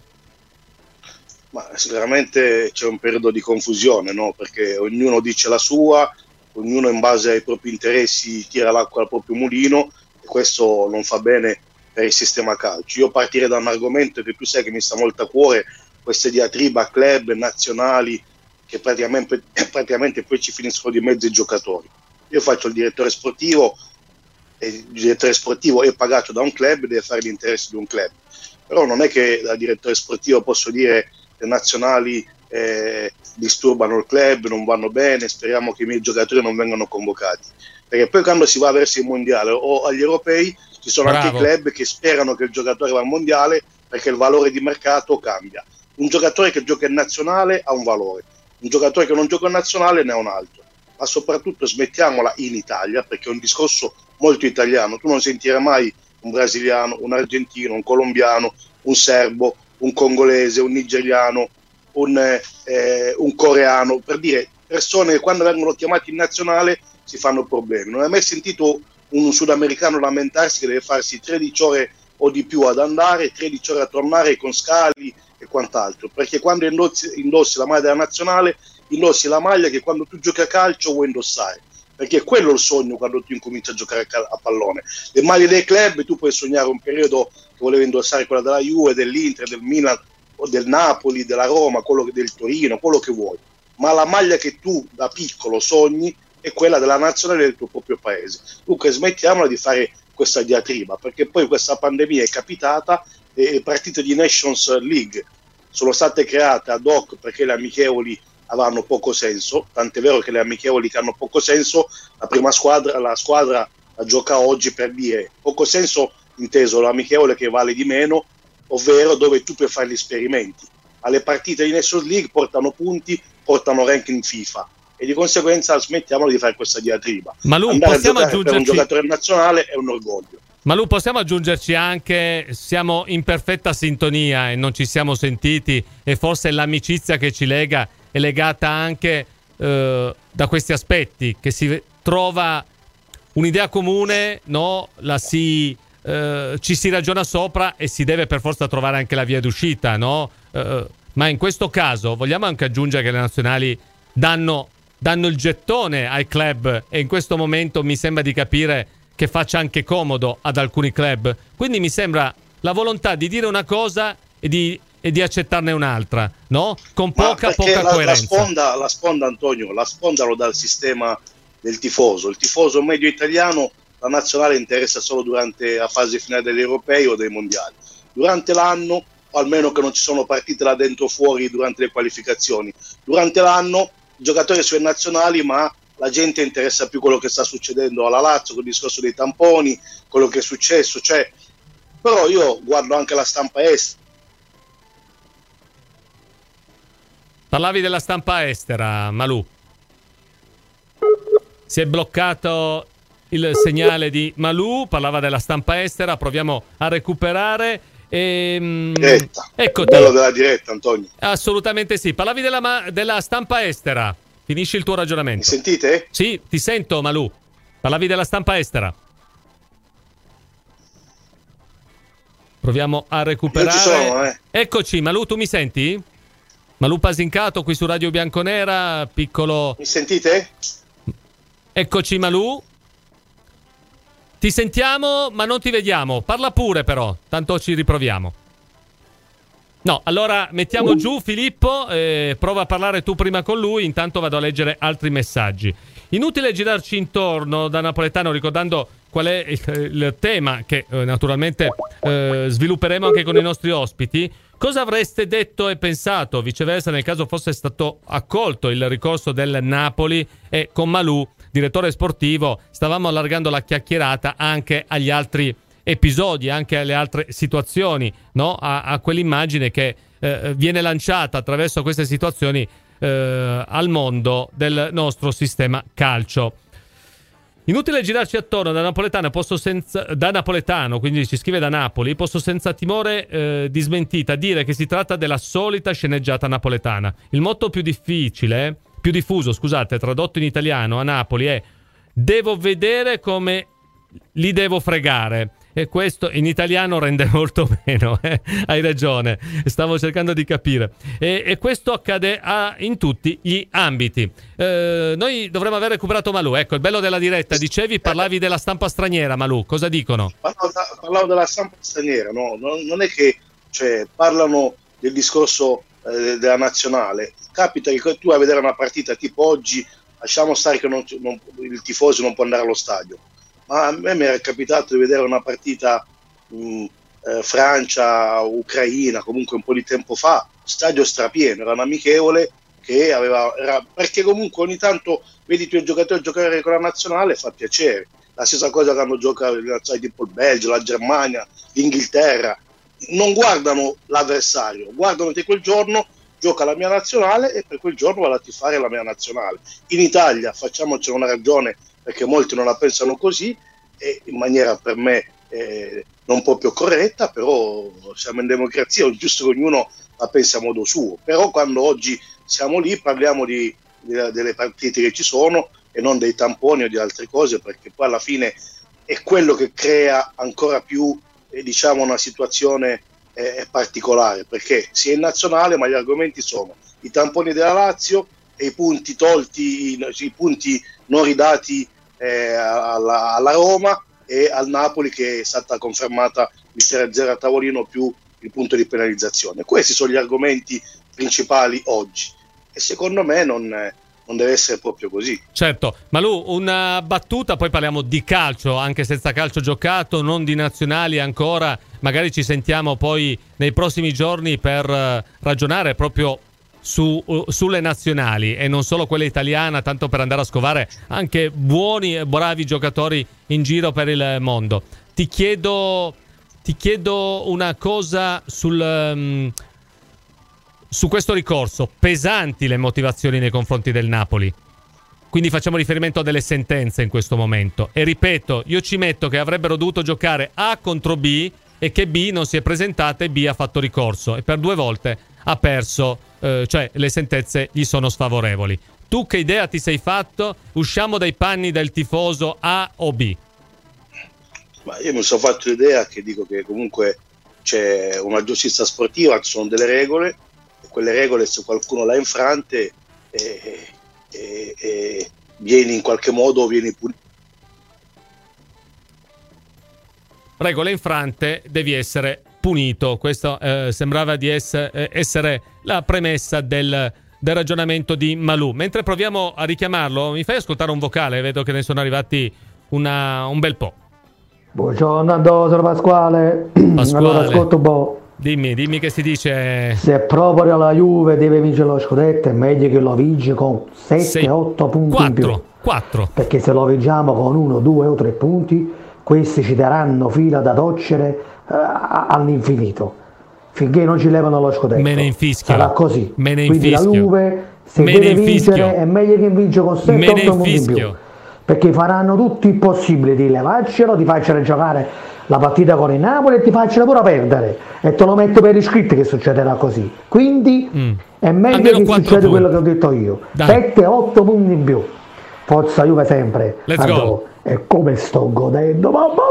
Ma sicuramente c'è un periodo di confusione, no? Perché ognuno dice la sua, ognuno in base ai propri interessi tira l'acqua al proprio mulino, e questo non fa bene per il sistema calcio. Io partirei da un argomento che tu sai che mi sta molto a cuore, queste diatribe a club nazionali che praticamente, praticamente poi ci finiscono di mezzo i giocatori. Io faccio il direttore sportivo e il direttore sportivo è pagato da un club, deve fare l'interesse di un club, però non è che da direttore sportivo posso dire le nazionali eh, disturbano il club, non vanno bene, speriamo che i miei giocatori non vengano convocati, perché poi quando si va verso il mondiale o agli europei ci sono Bravo. anche i club che sperano che il giocatore va al mondiale perché il valore di mercato cambia. Un giocatore che gioca in nazionale ha un valore, un giocatore che non gioca in nazionale ne ha un altro, ma soprattutto smettiamola in Italia, perché è un discorso molto italiano. Tu non sentirai mai un brasiliano, un argentino, un colombiano, un serbo, un congolese, un nigeriano, un, eh, un coreano, per dire persone che quando vengono chiamati in nazionale si fanno problemi. Non hai mai sentito un sudamericano lamentarsi che deve farsi tredici ore o di più ad andare, tredici ore a tornare con scali e quant'altro, perché quando indossi, indossi la maglia della nazionale, indossi la maglia che quando tu giochi a calcio vuoi indossare, perché quello è il sogno quando tu incominci a giocare a pallone. Le maglie dei club, tu puoi sognare un periodo che volevi indossare quella della Juve, dell'Inter, del Milan, o del Napoli, della Roma, quello del Torino, quello che vuoi, ma la maglia che tu da piccolo sogni è quella della nazionale del tuo proprio paese. Dunque smettiamola di fare questa diatriba, perché poi questa pandemia è capitata e le partite di Nations League sono state create ad hoc perché le amichevoli avranno poco senso, tant'è vero che le amichevoli che hanno poco senso, la prima squadra, la squadra la gioca oggi, per dire poco senso inteso l'amichevole che vale di meno, ovvero dove tu puoi fare gli esperimenti. Alle partite di Nations League portano punti, portano ranking FIFA, e di conseguenza smettiamolo di fare questa diatriba. Malù, andare possiamo a giocare per un aggiungerci... giocatore nazionale è un orgoglio. Malù, possiamo aggiungerci anche, siamo in perfetta sintonia e non ci siamo sentiti, e forse l'amicizia che ci lega è legata anche eh, da questi aspetti, che si trova un'idea comune, no? La si, eh, ci si ragiona sopra e si deve per forza trovare anche la via d'uscita, no? Eh, ma in questo caso vogliamo anche aggiungere che le nazionali danno, danno il gettone ai club, e in questo momento mi sembra di capire che faccia anche comodo ad alcuni club. Quindi mi sembra la volontà di dire una cosa e di, e di accettarne un'altra, no? Con poca, poca la, coerenza. La sponda, la sponda, Antonio, la sponda lo dà il sistema del tifoso. Il tifoso medio italiano, la nazionale interessa solo durante la fase finale degli europei o dei mondiali. Durante l'anno, o almeno che non ci sono partite là dentro o fuori durante le qualificazioni, durante l'anno i giocatori sono nazionali, ma la gente interessa più quello che sta succedendo alla Lazio, con il discorso dei tamponi, quello che è successo, cioè, però io guardo anche la stampa estera. Parlavi della stampa estera, Malù. Si è bloccato il segnale di Malù, parlava della stampa estera, proviamo a recuperare. E, diretta. Eccoti. Bello della diretta, Antonio. Assolutamente sì. Parlavi della, della stampa estera. Finisci il tuo ragionamento. Mi sentite? Sì, ti sento, Malù. Parlavi della stampa estera. Proviamo a recuperare. Io ci sono, eh. Eccoci, Malù, tu mi senti? Malù Pasincato qui su Radio Bianconera, piccolo... Mi sentite? Eccoci, Malù. Ti sentiamo, ma non ti vediamo. Parla pure, però. Tanto ci riproviamo. No, allora mettiamo giù Filippo, eh, prova a parlare tu prima con lui, intanto vado a leggere altri messaggi. Inutile girarci intorno da napoletano ricordando qual è il, il tema che eh, naturalmente eh, svilupperemo anche con i nostri ospiti. Cosa avreste detto e pensato, viceversa, nel caso fosse stato accolto il ricorso del Napoli, e con Malù, direttore sportivo, stavamo allargando la chiacchierata anche agli altri episodi, anche alle altre situazioni, no? a, a quell'immagine che eh, viene lanciata attraverso queste situazioni eh, al mondo del nostro sistema calcio. Inutile girarci attorno, da napoletano posso senza, da napoletano, quindi ci scrive da Napoli, posso senza timore eh, di smentita dire che si tratta della solita sceneggiata napoletana. Il motto più difficile, più diffuso, scusate, tradotto in italiano a Napoli è: devo vedere come li devo fregare. E questo in italiano rende molto meno, eh? Hai ragione, stavo cercando di capire. E, e questo accade a, in tutti gli ambiti. Eh, noi dovremmo aver recuperato Malù. Ecco, il bello della diretta. Dicevi, parlavi della stampa straniera, Malù. Cosa dicono? Parlavo, parlavo della stampa straniera, no? Non, non è che cioè, parlano del discorso eh, della nazionale. Capita che tu vai a vedere una partita tipo oggi, lasciamo stare che non, non, il tifoso non può andare allo stadio. Ma a me mi era capitato di vedere una partita mh, eh, Francia-Ucraina, comunque un po' di tempo fa, stadio strapieno, era un amichevole che aveva, era, perché comunque ogni tanto vedi i tuoi giocatori giocare con la nazionale, fa piacere. La stessa cosa che hanno giocato le nazionali tipo il Belgio, la Germania, l'Inghilterra, non guardano l'avversario, guardano che quel giorno gioca la mia nazionale e per quel giorno vado a tifare la mia nazionale. In Italia, facciamocene una ragione, perché molti non la pensano così, e in maniera per me eh, non proprio corretta, però siamo in democrazia, è giusto che ognuno la pensi a modo suo, però quando oggi siamo lì parliamo di, di, delle partite che ci sono e non dei tamponi o di altre cose, perché poi alla fine è quello che crea ancora più eh, diciamo una situazione eh, particolare, perché si è in nazionale ma gli argomenti sono i tamponi della Lazio e i punti tolti, i, i punti non ridati eh, alla, alla Roma e al Napoli, che è stata confermata il tre a zero a tavolino più il punto di penalizzazione. Questi sono gli argomenti principali oggi e secondo me non, non deve essere proprio così. Certo, Malù, una battuta, poi parliamo di calcio, anche senza calcio giocato, non di nazionali ancora, magari ci sentiamo poi nei prossimi giorni per ragionare proprio su, sulle nazionali e non solo quella italiana, tanto per andare a scovare anche buoni e bravi giocatori in giro per il mondo. Ti chiedo... Ti chiedo una cosa sul, um, su questo ricorso. Pesanti le motivazioni nei confronti del Napoli. Quindi facciamo riferimento a delle sentenze in questo momento. E ripeto, io ci metto che avrebbero dovuto giocare A contro B e che B non si è presentata e B ha fatto ricorso. E per due volte ha perso, eh, cioè le sentenze gli sono sfavorevoli. Tu che idea ti sei fatto? Usciamo dai panni del tifoso A o B? Ma io mi sono fatto l'idea che dico che comunque c'è una giustizia sportiva, ci sono delle regole e quelle regole, se qualcuno l'ha infrante e, e, e vieni in qualche modo vieni punito. Regole infrante, devi essere punito. Questo eh, sembrava di essere, eh, essere la premessa del, del ragionamento di Malù. Mentre proviamo a richiamarlo, mi fai ascoltare un vocale? Vedo che ne sono arrivati una, un bel po'. Buongiorno, sono Pasquale. Pasquale. Allora ascolto un po'. Dimmi, dimmi che si dice. Se proprio la Juve deve vincere lo scudetto è meglio che lo vince con sette otto punti quattro, in più. quattro. Perché se lo vinciamo con uno, due o tre punti, questi ci daranno fila da toccere uh, all'infinito. Finché non ci levano lo scudetto. Me ne infischio. Sarà così. Me ne Quindi infischio. la Juve, se Me deve ne vincere, è meglio che vince con sette otto punti in più. Perché faranno tutto il possibile di levarcelo, di farcelo giocare la partita con il Napoli e ti facciano pure perdere. E te lo metto per iscritto che succederà così. Quindi mm. è meglio Almeno che succeda punti. Quello che ho detto io. sette otto punti in più. Forza Juve sempre. Let's Andò. go. E come sto godendo, mamma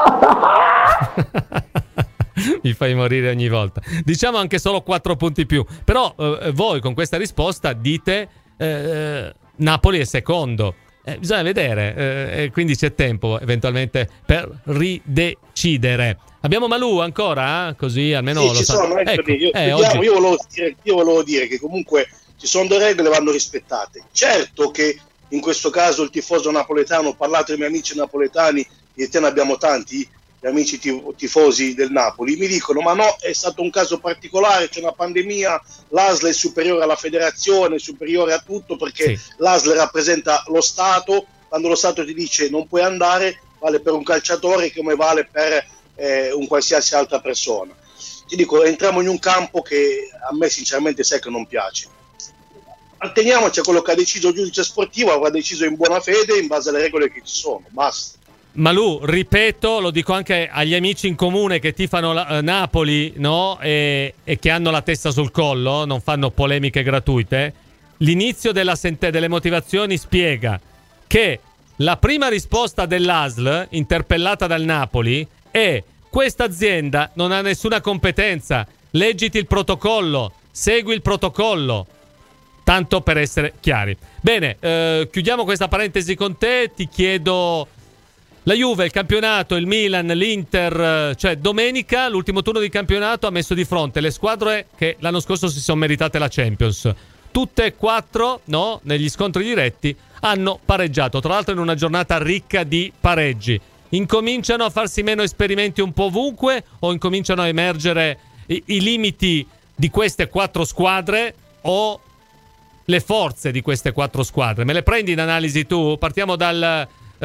mia! Mi fai morire ogni volta. Diciamo anche solo quattro punti più. Però eh, voi con questa risposta dite eh, Napoli è secondo. Eh, bisogna vedere, eh, e quindi c'è tempo eventualmente per ridecidere. Abbiamo Malù ancora? Eh? Così almeno sì, lo ci sa. sono, ecco, io, eh, vediamo, oggi... io, volevo dire, io volevo dire che comunque ci sono delle regole che vanno rispettate. Certo che in questo caso il tifoso napoletano, ho parlato dei miei amici napoletani, di te ne abbiamo tanti, gli amici tifosi del Napoli, mi dicono ma no, è stato un caso particolare, c'è una pandemia, l'A S L è superiore alla federazione, è superiore a tutto perché sì. L'A S L rappresenta lo Stato, quando lo Stato ti dice non puoi andare, vale per un calciatore come vale per eh, un qualsiasi altra persona. Ti dico, entriamo in un campo che a me sinceramente sai che non piace. Atteniamoci a quello che ha deciso il giudice sportivo, avrà deciso in buona fede in base alle regole che ci sono, basta. Malù, ripeto, lo dico anche agli amici in comune che tifano la, eh, Napoli, no? E, e che hanno la testa sul collo, non fanno polemiche gratuite. L'inizio della sente- delle motivazioni spiega che la prima risposta dell'A S L, interpellata dal Napoli, è: questa azienda non ha nessuna competenza, leggiti il protocollo, segui il protocollo. Tanto per essere chiari. Bene, eh, chiudiamo questa parentesi con te, ti chiedo... La Juve, il campionato, il Milan, l'Inter, cioè domenica l'ultimo turno di campionato ha messo di fronte le squadre che l'anno scorso si sono meritate la Champions. Tutte e quattro, no, negli scontri diretti hanno pareggiato, tra l'altro in una giornata ricca di pareggi. Incominciano a farsi meno esperimenti un po' ovunque o incominciano a emergere i, i limiti di queste quattro squadre o le forze di queste quattro squadre? Me le prendi in analisi tu? Partiamo dal...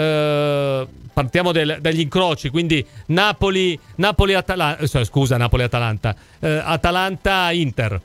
Uh, partiamo del, dagli incroci, quindi Napoli Napoli Atalanta, scusa Napoli Atalanta uh, Atalanta Inter.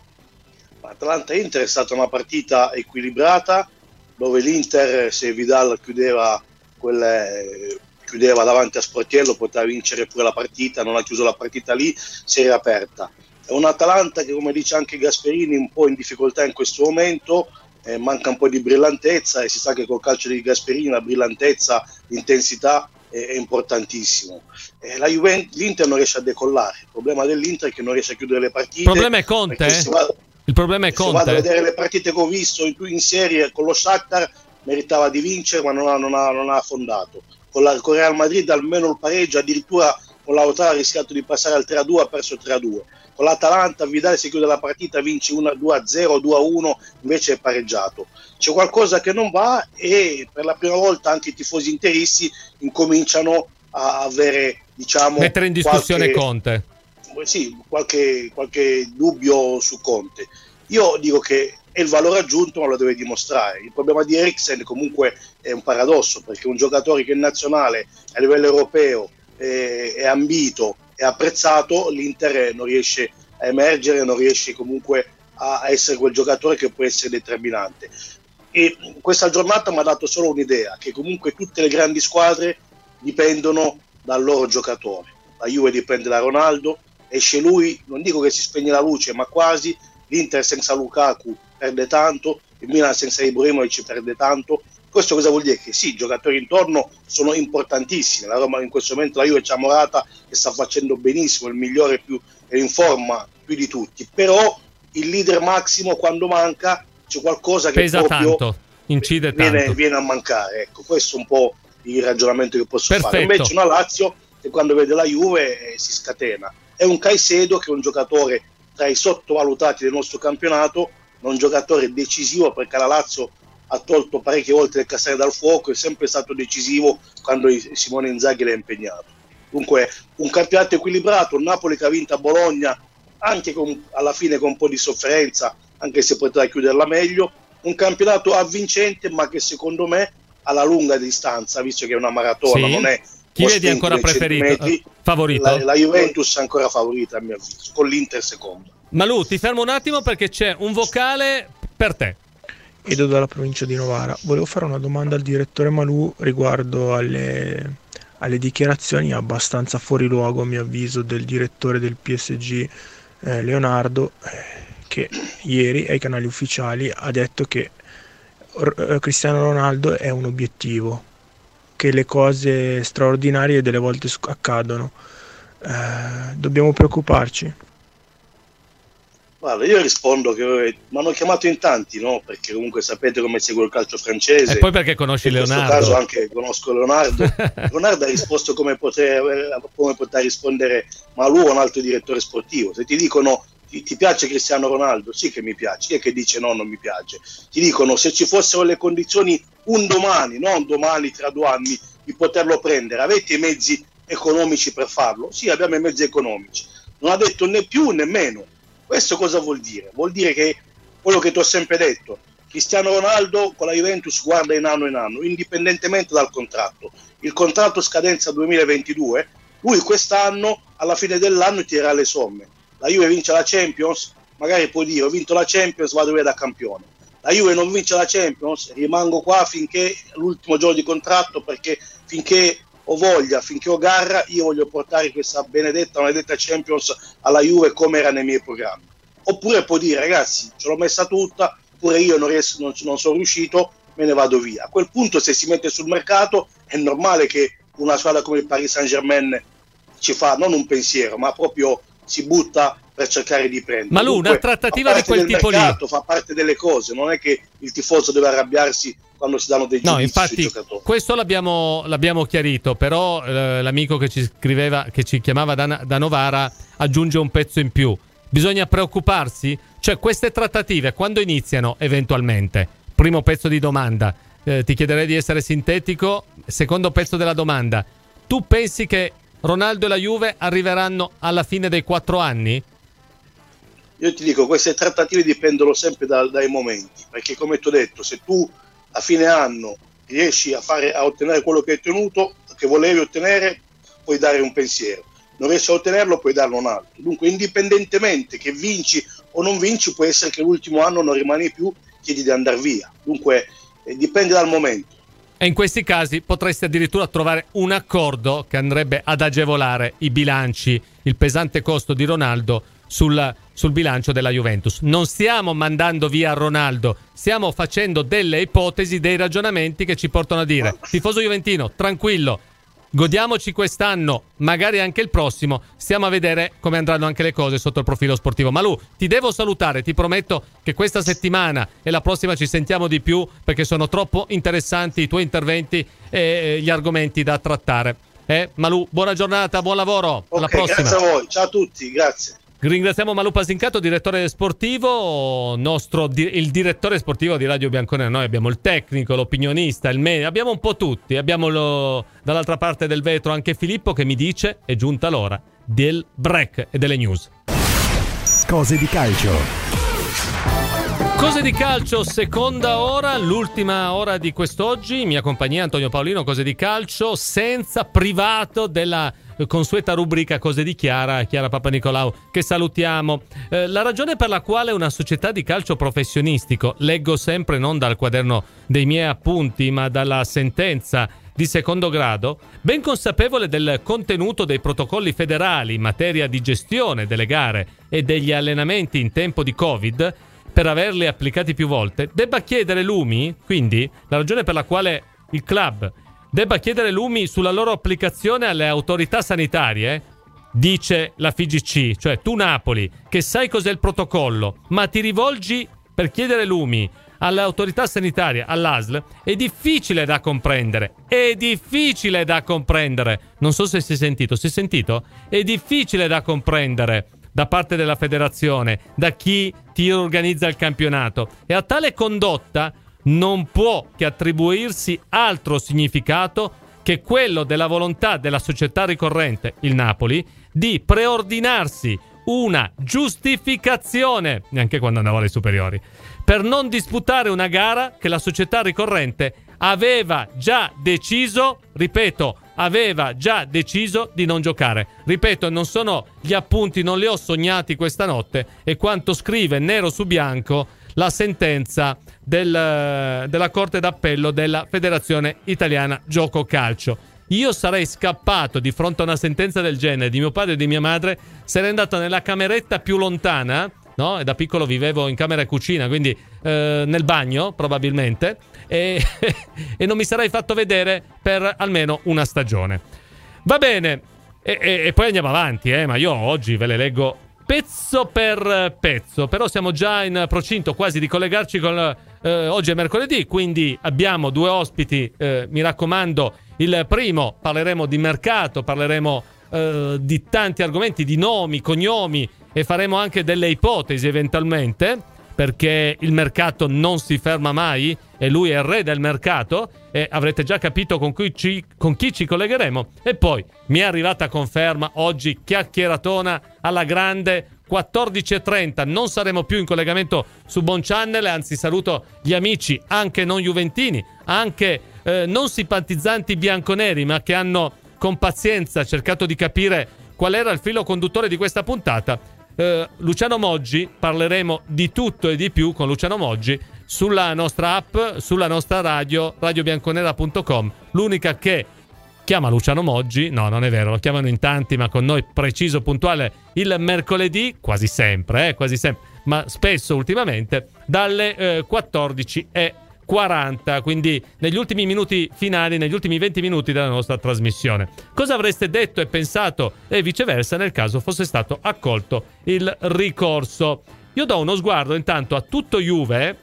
Atalanta Inter è stata una partita equilibrata dove l'Inter, se Vidal chiudeva quelle, chiudeva davanti a Sportiello, poteva vincere pure la partita, non ha chiuso la partita lì, si è riaperta. È un Atalanta che, come dice anche Gasperini, un po' in difficoltà in questo momento, eh, manca un po' di brillantezza, e si sa che col calcio di Gasperini la brillantezza, l'intensità è, è importantissimo. Eh, la Juventus, l'Inter non riesce a decollare, il problema dell'Inter è che non riesce a chiudere le partite. Il problema è Conte, eh? va, il problema è Conte. Se vado a vedere le partite che ho visto in, in serie con lo Shakhtar, meritava di vincere, ma non ha, non ha, non ha affondato. Con la con Real Madrid almeno il pareggio, addirittura con l'Autara ha rischiato di passare al tre a due, ha perso tre a due. Con l'Atalanta Vidal si chiude la partita, vince uno a due a zero, due a uno, invece è pareggiato. C'è qualcosa che non va, e per la prima volta anche i tifosi interisti incominciano a avere, diciamo, mettere in discussione qualche, Conte. Sì, qualche, qualche dubbio su Conte. Io dico che è il valore aggiunto, ma lo deve dimostrare. Il problema di Eriksen comunque è un paradosso, perché un giocatore che è nazionale a livello europeo è, è ambito e apprezzato, l'Inter non riesce a emergere, non riesce comunque a essere quel giocatore che può essere determinante. E questa giornata mi ha dato solo un'idea, che comunque tutte le grandi squadre dipendono dal loro giocatore. La Juve dipende da Ronaldo, esce lui, non dico che si spegne la luce, ma quasi. L'Inter senza Lukaku perde tanto, il Milan senza Ibrahimovic perde tanto. Questo cosa vuol dire? Che sì, i giocatori intorno sono importantissimi. La Roma in questo momento, la Juve c'ha Morata che sta facendo benissimo, il migliore, più è in forma più di tutti, però il leader massimo quando manca c'è qualcosa che pesa proprio tanto, incide viene, tanto, viene a mancare. Ecco, questo è un po' il ragionamento che posso Perfetto. fare. Invece una Lazio che quando vede la Juve eh, si scatena. È un Caicedo che è un giocatore tra i sottovalutati del nostro campionato, un giocatore decisivo, perché la Lazio ha tolto parecchie volte le castagne dal fuoco, è sempre stato decisivo quando Simone Inzaghi l'ha impegnato. Dunque un campionato equilibrato, un Napoli che ha vinto a Bologna anche con, alla fine con un po' di sofferenza, anche se poteva chiuderla meglio, un campionato avvincente, ma che secondo me alla lunga distanza, visto che è una maratona, sì. non è chi vedi ancora preferito, favorito? La, la Juventus è ancora favorita a mio avviso, con l'Inter secondo. Malù, ti fermo un attimo perché c'è un vocale per te. Edo dalla provincia di Novara. Volevo fare una domanda al direttore Malù riguardo alle, alle dichiarazioni abbastanza fuori luogo, a mio avviso, del direttore del P S G eh, Leonardo, eh, che ieri ai canali ufficiali ha detto che eh, Cristiano Ronaldo è un obiettivo, che le cose straordinarie delle volte accadono. Eh, dobbiamo preoccuparci? Guarda, io rispondo che mi hanno chiamato in tanti, no? Perché comunque sapete come segue il calcio francese. E poi perché conosci Leonardo. In questo caso anche conosco Leonardo. Leonardo ha risposto come poteva, come poteva rispondere Malù o un altro direttore sportivo. Se ti dicono ti, ti piace Cristiano Ronaldo? Sì che mi piace. Chi è che dice no, non mi piace? Ti dicono se ci fossero le condizioni un domani, non domani tra due anni, di poterlo prendere, avete i mezzi economici per farlo? Sì, abbiamo i mezzi economici. Non ha detto né più né meno. Questo cosa vuol dire? Vuol dire che quello che ti ho sempre detto, Cristiano Ronaldo con la Juventus guarda in anno in anno, indipendentemente dal contratto. Il contratto scadenza duemilaventidue, lui quest'anno, alla fine dell'anno, tirerà le somme. La Juve vince la Champions, magari può dire ho vinto la Champions, vado via da campione. La Juve non vince la Champions, rimango qua finché l'ultimo giorno di contratto, perché finché ho voglia, finché ho garra, io voglio portare questa benedetta, maledetta Champions alla Juve come era nei miei programmi. Oppure può dire ragazzi, ce l'ho messa tutta, pure io non, riesco, non, non sono riuscito, me ne vado via. A quel punto, se si mette sul mercato, è normale che una squadra come il Paris Saint-Germain ci fa non un pensiero, ma proprio si butta per cercare di prendere. Ma lui, una trattativa di quel tipo mercato, lì fa parte delle cose, non è che il tifoso deve arrabbiarsi quando si danno dei giudizi. No, infatti, sui giocatori. Questo l'abbiamo, l'abbiamo chiarito, però eh, l'amico che ci scriveva, che ci chiamava da, da Novara, aggiunge un pezzo in più. Bisogna preoccuparsi? Cioè, queste trattative quando iniziano eventualmente? Primo pezzo di domanda, eh, ti chiederei di essere sintetico. Secondo pezzo della domanda, tu pensi che Ronaldo e la Juve arriveranno alla fine dei quattro anni? Io ti dico, queste trattative dipendono sempre da, dai momenti, perché come ti ho detto, se tu a fine anno riesci a, fare, a ottenere quello che hai ottenuto, che volevi ottenere, puoi dare un pensiero. Non riesci a ottenerlo, puoi darlo un altro. Dunque, indipendentemente che vinci o non vinci, può essere che l'ultimo anno non rimani più, chiedi di andare via. Dunque, eh, dipende dal momento. E in questi casi potresti addirittura trovare un accordo che andrebbe ad agevolare i bilanci, il pesante costo di Ronaldo sul, sul bilancio della Juventus. Non stiamo mandando via Ronaldo, stiamo facendo delle ipotesi, dei ragionamenti che ci portano a dire: tifoso juventino, tranquillo, godiamoci quest'anno, magari anche il prossimo, stiamo a vedere come andranno anche le cose sotto il profilo sportivo. Malù, ti devo salutare, ti prometto che questa settimana e la prossima ci sentiamo di più, perché sono troppo interessanti i tuoi interventi e gli argomenti da trattare. Eh, Malù, buona giornata, buon lavoro, okay, alla prossima. Grazie a voi, ciao a tutti, grazie. Ringraziamo Malù Pasincato, direttore sportivo, nostro, il direttore sportivo di Radio Bianconera. Noi abbiamo il tecnico, l'opinionista, il media, abbiamo un po' tutti. Abbiamo lo, dall'altra parte del vetro anche Filippo che mi dice: è giunta l'ora del break e delle news. Cose di calcio. Cose di calcio, seconda ora, l'ultima ora di quest'oggi. Mia compagnia Antonio Paolino, Cose di calcio, senza privato della consueta rubrica Cose di Chiara, Chiara Papanicolau, che salutiamo. Eh, la ragione per la quale una società di calcio professionistico, leggo sempre non dal quaderno dei miei appunti ma dalla sentenza di secondo grado, ben consapevole del contenuto dei protocolli federali in materia di gestione delle gare e degli allenamenti in tempo di Covid, per averli applicati più volte, debba chiedere lumi, quindi la ragione per la quale il club debba chiedere lumi sulla loro applicazione alle autorità sanitarie, dice la F I G C, cioè tu Napoli, che sai cos'è il protocollo, ma ti rivolgi per chiedere lumi alle autorità sanitarie, all'A S L, è difficile da comprendere, è difficile da comprendere, non so se si è sentito, si è sentito? È difficile da comprendere da parte della federazione, da chi ti organizza il campionato, e a tale condotta non può che attribuirsi altro significato che quello della volontà della società ricorrente, il Napoli, di preordinarsi una giustificazione, neanche quando andava alle superiori, per non disputare una gara che la società ricorrente aveva già deciso, ripeto, aveva già deciso di non giocare. Ripeto, non sono gli appunti, non li ho sognati questa notte, è quanto scrive nero su bianco la sentenza del, della Corte d'Appello della Federazione Italiana Gioco Calcio. Io sarei scappato di fronte a una sentenza del genere di mio padre e di mia madre, sarei andato nella cameretta più lontana, no? E da piccolo vivevo in camera e cucina, quindi eh, nel bagno probabilmente, e, e non mi sarei fatto vedere per almeno una stagione. Va bene, e, e, e poi andiamo avanti, eh, ma io oggi ve le leggo pezzo per pezzo, però siamo già in procinto quasi di collegarci con eh, oggi è mercoledì, quindi abbiamo due ospiti, eh, mi raccomando. Il primo, parleremo di mercato, parleremo eh, di tanti argomenti, di nomi, cognomi, e faremo anche delle ipotesi eventualmente, perché il mercato non si ferma mai e lui è il re del mercato, e avrete già capito con, cui ci, con chi ci collegheremo. E poi mi è arrivata conferma oggi, chiacchieratona alla grande, quattordici e trenta, non saremo più in collegamento su Bon Channel, anzi saluto gli amici anche non juventini, anche eh, non simpatizzanti bianconeri, ma che hanno con pazienza cercato di capire qual era il filo conduttore di questa puntata. Uh, Luciano Moggi, parleremo di tutto e di più con Luciano Moggi sulla nostra app, sulla nostra radio, radio bianconera punto com, l'unica che chiama Luciano Moggi, no non è vero, lo chiamano in tanti, ma con noi preciso, puntuale il mercoledì, quasi sempre, eh, quasi sempre, ma spesso ultimamente dalle eh, quattordici e quaranta, quindi negli ultimi minuti finali, negli ultimi venti minuti della nostra trasmissione. Cosa avreste detto e pensato e viceversa nel caso fosse stato accolto il ricorso? Io do uno sguardo intanto a tutto Juve.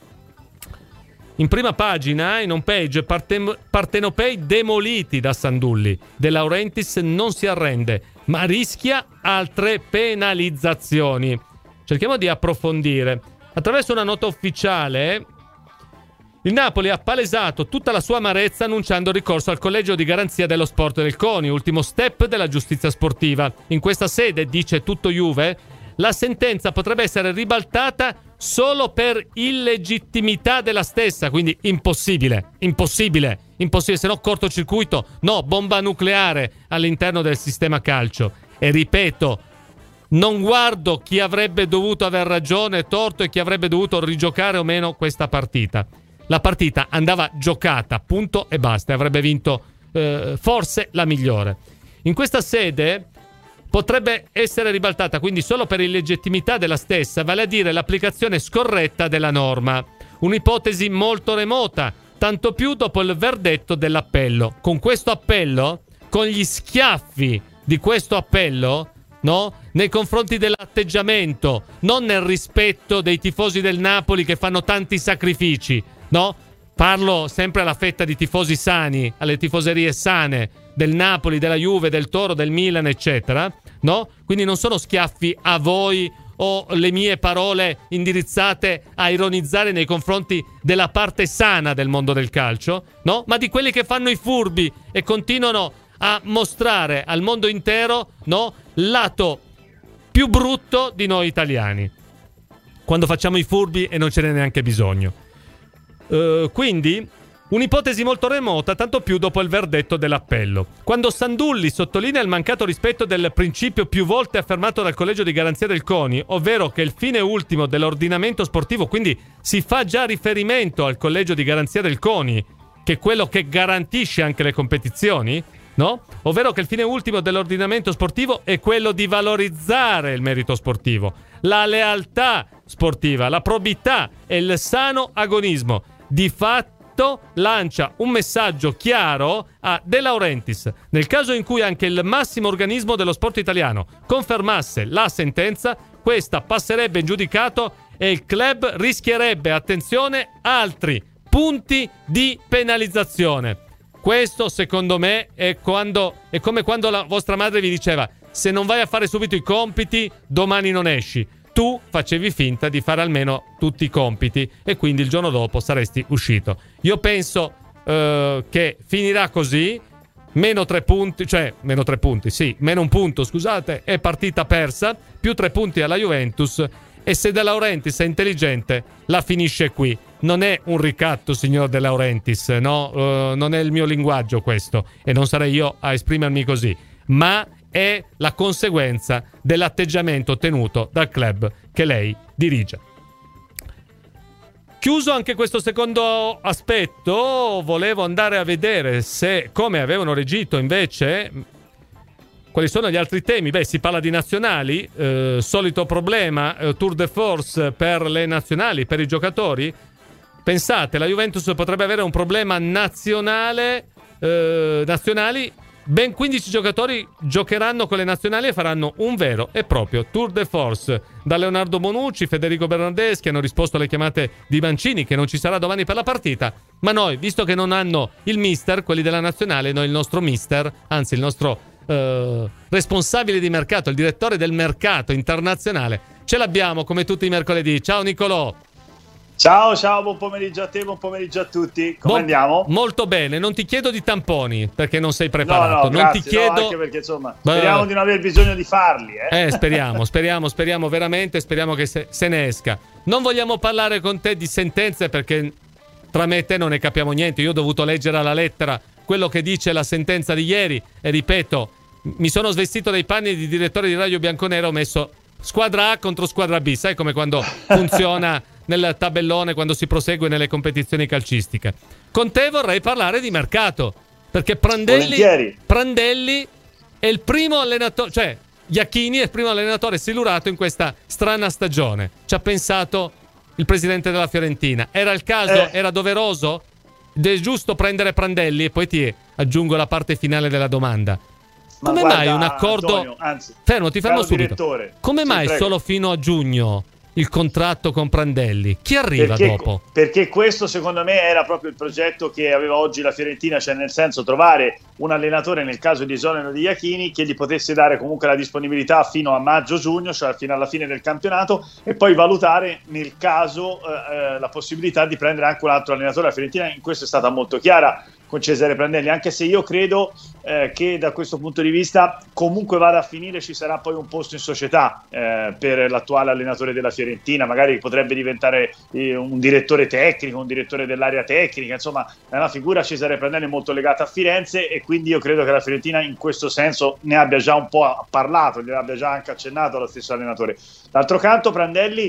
In prima pagina, in home page, Parten- Partenopei demoliti da Sandulli. De Laurentiis non si arrende, ma rischia altre penalizzazioni. Cerchiamo di approfondire. Attraverso una nota ufficiale, il Napoli ha palesato tutta la sua amarezza annunciando il ricorso al collegio di garanzia dello sport del CONI, ultimo step della giustizia sportiva. In questa sede, dice tutto Juve, la sentenza potrebbe essere ribaltata solo per illegittimità della stessa, quindi impossibile, impossibile, impossibile, se no cortocircuito, no, bomba nucleare all'interno del sistema calcio. E ripeto, non guardo chi avrebbe dovuto aver ragione, torto, e chi avrebbe dovuto rigiocare o meno questa partita. la partita andava giocata, punto e basta, e avrebbe vinto eh, forse la migliore. In questa sede potrebbe essere ribaltata quindi solo per illegittimità della stessa, vale a dire l'applicazione scorretta della norma. Un'ipotesi molto remota, tanto più dopo il verdetto dell'appello. Con questo appello, con gli schiaffi di questo appello, no? Nei confronti dell'atteggiamento, non nel rispetto dei tifosi del Napoli che fanno tanti sacrifici, no? Parlo sempre alla fetta di tifosi sani, alle tifoserie sane del Napoli, della Juve, del Toro, del Milan, eccetera, no? Quindi non sono schiaffi a voi o le mie parole indirizzate a ironizzare nei confronti della parte sana del mondo del calcio, no? Ma di quelli che fanno i furbi e continuano a mostrare al mondo intero, no, lato più brutto di noi italiani, quando facciamo i furbi e non ce n'è neanche bisogno. Uh, quindi un'ipotesi molto remota, tanto più dopo il verdetto dell'appello. Quando Sandulli sottolinea il mancato rispetto del principio più volte affermato dal Collegio di Garanzia del CONI, ovvero che il fine ultimo dell'ordinamento sportivo, quindi si fa già riferimento al Collegio di Garanzia del CONI, che è quello che garantisce anche le competizioni, no? Ovvero che il fine ultimo dell'ordinamento sportivo è quello di valorizzare il merito sportivo, la lealtà sportiva, la probità e il sano agonismo. Di fatto lancia un messaggio chiaro a De Laurentiis. Nel caso in cui anche il massimo organismo dello sport italiano confermasse la sentenza, questa passerebbe in giudicato e il club rischierebbe, attenzione, altri punti di penalizzazione. Questo secondo me è, quando, è come quando la vostra madre vi diceva: se non vai a fare subito i compiti, domani non esci. Tu facevi finta di fare almeno tutti i compiti e quindi il giorno dopo saresti uscito. Io penso uh, che finirà così, meno tre punti, cioè meno tre punti, sì, meno un punto, scusate, è partita persa, più tre punti alla Juventus, e se De Laurentiis è intelligente la finisce qui. Non è un ricatto, signor De Laurentiis, no? Uh, non è il mio linguaggio questo e non sarei io a esprimermi così, ma è la conseguenza dell'atteggiamento tenuto dal club che lei dirige. Chiuso anche questo secondo aspetto, volevo andare a vedere se, come avevano reagito invece, quali sono gli altri temi. Beh, si parla di nazionali, eh, solito problema, eh, tour de force per le nazionali, per i giocatori. Pensate, la Juventus potrebbe avere un problema nazionale, eh, nazionali. Ben quindici giocatori giocheranno con le nazionali e faranno un vero e proprio tour de force. Da Leonardo Bonucci, Federico Bernardeschi hanno risposto alle chiamate di Mancini, che non ci sarà domani per la partita. Ma noi, visto che non hanno il mister, quelli della nazionale, noi il nostro mister, anzi il nostro eh, responsabile di mercato, il direttore del mercato internazionale, ce l'abbiamo come tutti i mercoledì. Ciao Nicolò. Ciao, ciao, buon pomeriggio a te, buon pomeriggio a tutti. Come Buon, andiamo? Molto bene, non ti chiedo di tamponi perché non sei preparato. No, no, non grazie, ti chiedo. no, anche perché insomma, speriamo Beh. di non aver bisogno di farli. Eh, eh speriamo, speriamo, speriamo veramente, speriamo che se, se ne esca. Non vogliamo parlare con te di sentenze perché tra me e te non ne capiamo niente. Io ho dovuto leggere alla lettera quello che dice la sentenza di ieri e ripeto, mi sono svestito dei panni di direttore di Radio Bianconero, ho messo squadra A contro squadra B, sai come quando funziona nel tabellone quando si prosegue nelle competizioni calcistiche. Con te vorrei parlare di mercato, perché Prandelli, Prandelli è il primo allenatore, cioè Iachini è il primo allenatore silurato in questa strana stagione. Ci ha pensato il presidente della Fiorentina. Era il caso? Eh. Era doveroso? Ed è giusto prendere Prandelli? E poi ti aggiungo la parte finale della domanda. Ma come guarda, mai un accordo Antonio, anzi, fermo, ti fermo subito. Direttore. Come sì, mai prego. Solo fino a giugno il contratto con Prandelli? Chi arriva perché, dopo? Perché questo secondo me era proprio il progetto che aveva oggi la Fiorentina, cioè nel senso trovare un allenatore nel caso di esonero di Iachini che gli potesse dare comunque la disponibilità fino a maggio-giugno, cioè fino alla fine del campionato, e poi valutare nel caso eh, la possibilità di prendere anche un altro allenatore. La Fiorentina in questo è stata molto chiara con Cesare Prandelli, anche se io credo eh, che da questo punto di vista comunque vada a finire, ci sarà poi un posto in società eh, per l'attuale allenatore della Fiorentina, magari potrebbe diventare eh, un direttore tecnico, un direttore dell'area tecnica, insomma è una figura, Cesare Prandelli, molto legata a Firenze, e quindi io credo che la Fiorentina in questo senso ne abbia già un po' parlato, ne abbia già anche accennato allo stesso allenatore. D'altro canto Prandelli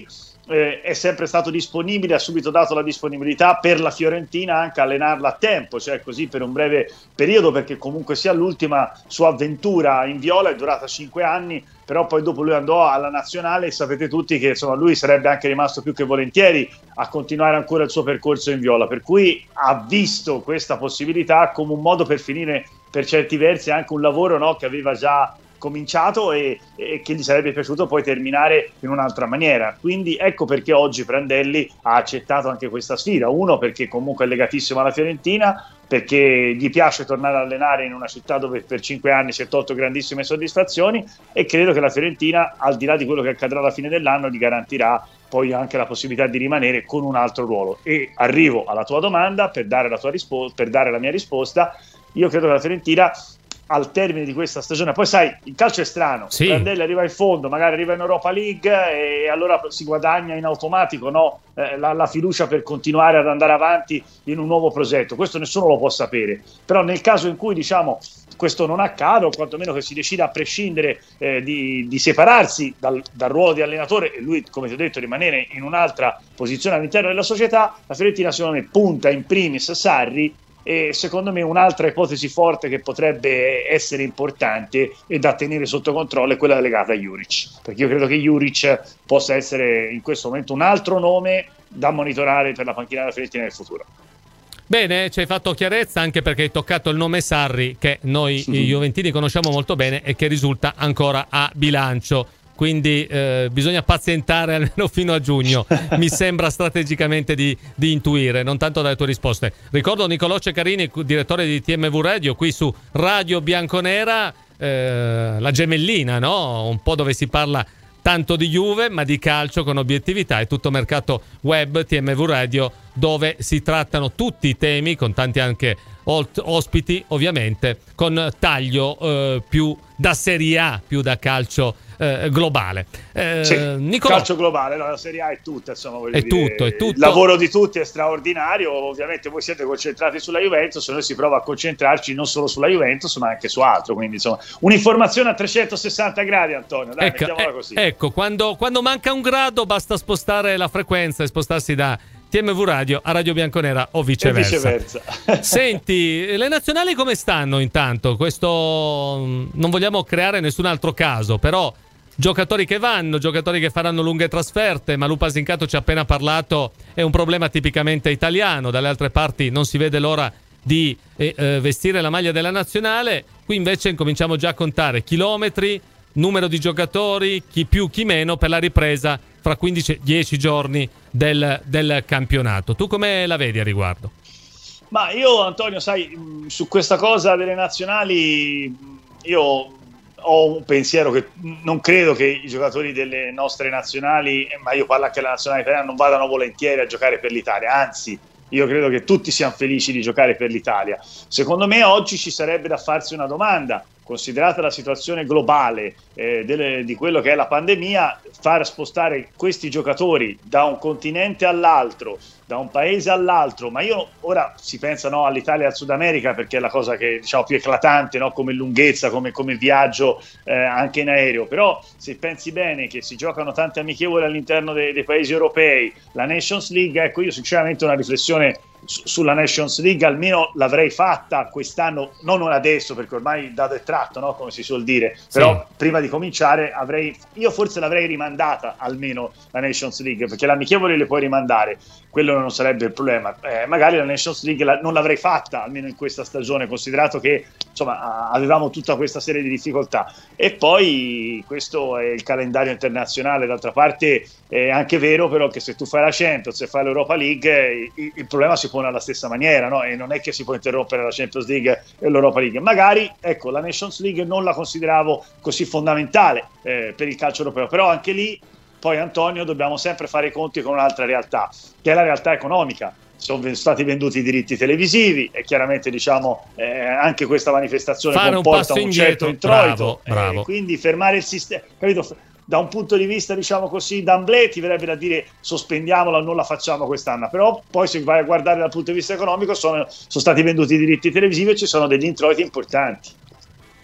eh, è sempre stato disponibile, ha subito dato la disponibilità per la Fiorentina anche allenarla a tempo, cioè così per un breve periodo, perché comunque sia l'ultima sua avventura in viola è durata cinque anni, però poi dopo lui andò alla nazionale e sapete tutti che insomma lui sarebbe anche rimasto più che volentieri a continuare ancora il suo percorso in viola, per cui ha visto questa possibilità come un modo per finire per certi versi anche un lavoro, no, che aveva già cominciato e, e che gli sarebbe piaciuto poi terminare in un'altra maniera. Quindi ecco perché oggi Prandelli ha accettato anche questa sfida. Uno, perché comunque è legatissimo alla Fiorentina, perché gli piace tornare ad allenare in una città dove per cinque anni si è tolto grandissime soddisfazioni, e credo che la Fiorentina, al di là di quello che accadrà alla fine dell'anno, gli garantirà poi anche la possibilità di rimanere con un altro ruolo. E arrivo alla tua domanda per dare la tua risposta, per dare la mia risposta. Io credo che la Fiorentina al termine di questa stagione, poi sai, il calcio è strano, sì. Prandelli arriva in fondo, magari arriva in Europa League e allora si guadagna in automatico, no? eh, la, la fiducia per continuare ad andare avanti in un nuovo progetto. Questo nessuno lo può sapere, però nel caso in cui diciamo questo non accada, o quantomeno che si decida a prescindere eh, di, di separarsi dal, dal ruolo di allenatore e lui, come ti ho detto, rimanere in un'altra posizione all'interno della società, la Fiorentina secondo me punta in primis Sarri. E secondo me un'altra ipotesi forte che potrebbe essere importante e da tenere sotto controllo è quella legata a Juric, perché io credo che Juric possa essere in questo momento un altro nome da monitorare per la panchina della Fiorentina nel futuro. Bene, ci hai fatto chiarezza, anche perché hai toccato il nome Sarri, che noi sì. i juventini conosciamo molto bene e che risulta ancora a bilancio. Quindi eh, bisogna pazientare almeno fino a giugno, mi sembra strategicamente di, di intuire, non tanto dalle tue risposte. Ricordo Nicolò Ceccarini, direttore di T M V Radio, qui su Radio Bianconera, eh, la gemellina, no? Un po' dove si parla tanto di Juve, ma di calcio con obiettività, e tutto mercato web T M V Radio, dove si trattano tutti i temi, con tanti anche ospiti, ovviamente, con taglio eh, più da Serie A, più da calcio eh, globale. Eh, sì, Nicolò, calcio globale, no, la Serie A è tutta, insomma, voglio è dire, tutto, è tutto. Il lavoro di tutti è straordinario, ovviamente voi siete concentrati sulla Juventus, noi si prova a concentrarci non solo sulla Juventus, ma anche su altro, quindi insomma, un'informazione a trecentosessanta gradi, Antonio, dai, ecco, mettiamola eh, così. Ecco, quando, quando manca un grado basta spostare la frequenza e spostarsi da T M V Radio a Radio Bianconera o viceversa. viceversa. Senti, le nazionali come stanno intanto? Questo non vogliamo creare nessun altro caso, però giocatori che vanno, giocatori che faranno lunghe trasferte. Malù Pasincato ci ha appena parlato, è un problema tipicamente italiano, dalle altre parti non si vede l'ora di eh, eh, vestire la maglia della nazionale. Qui invece incominciamo già a contare chilometri, numero di giocatori, chi più chi meno per la ripresa fra quindici dieci giorni del, del campionato. Tu come la vedi a riguardo? Ma io, Antonio, sai, su questa cosa delle nazionali io ho un pensiero che non credo che i giocatori delle nostre nazionali, ma io parlo anche della nazionale italiana, non vadano volentieri a giocare per l'Italia, anzi io credo che tutti siano felici di giocare per l'Italia. Secondo me oggi ci sarebbe da farsi una domanda, considerata la situazione globale eh, delle, di quello che è la pandemia, far spostare questi giocatori da un continente all'altro, da un paese all'altro, ma io ora si pensa, no, all'Italia e al Sud America perché è la cosa che diciamo più eclatante, no, come lunghezza, come, come viaggio eh, anche in aereo, però se pensi bene che si giocano tante amichevoli all'interno dei, dei paesi europei, la Nations League, ecco, io sinceramente una riflessione sulla Nations League almeno l'avrei fatta quest'anno, non adesso perché ormai il dato è tratto, no? Come si suol dire, però sì, prima di cominciare avrei, io forse l'avrei rimandata almeno la Nations League, perché l'amichevole le puoi rimandare, quello non sarebbe il problema, eh, magari la Nations League la, non l'avrei fatta almeno in questa stagione, considerato che insomma avevamo tutta questa serie di difficoltà. E poi questo è il calendario internazionale, d'altra parte è anche vero però che se tu fai la Champions e fai l'Europa League il, il problema si pone alla stessa maniera, no? E non è che si può interrompere la Champions League e l'Europa League. Magari, ecco, la Nations League non la consideravo così fondamentale eh, per il calcio europeo, però anche lì poi, Antonio, dobbiamo sempre fare i conti con un'altra realtà, che è la realtà economica. Sono stati venduti i diritti televisivi e chiaramente diciamo eh, anche questa manifestazione fare comporta un, un certo introito, bravo, bravo. Eh, quindi fermare il sistema, capito? Da un punto di vista diciamo così d'amblè ti verrebbe da dire sospendiamola, non la facciamo quest'anno, però poi se vai a guardare dal punto di vista economico sono, sono stati venduti i diritti televisivi e ci sono degli introiti importanti.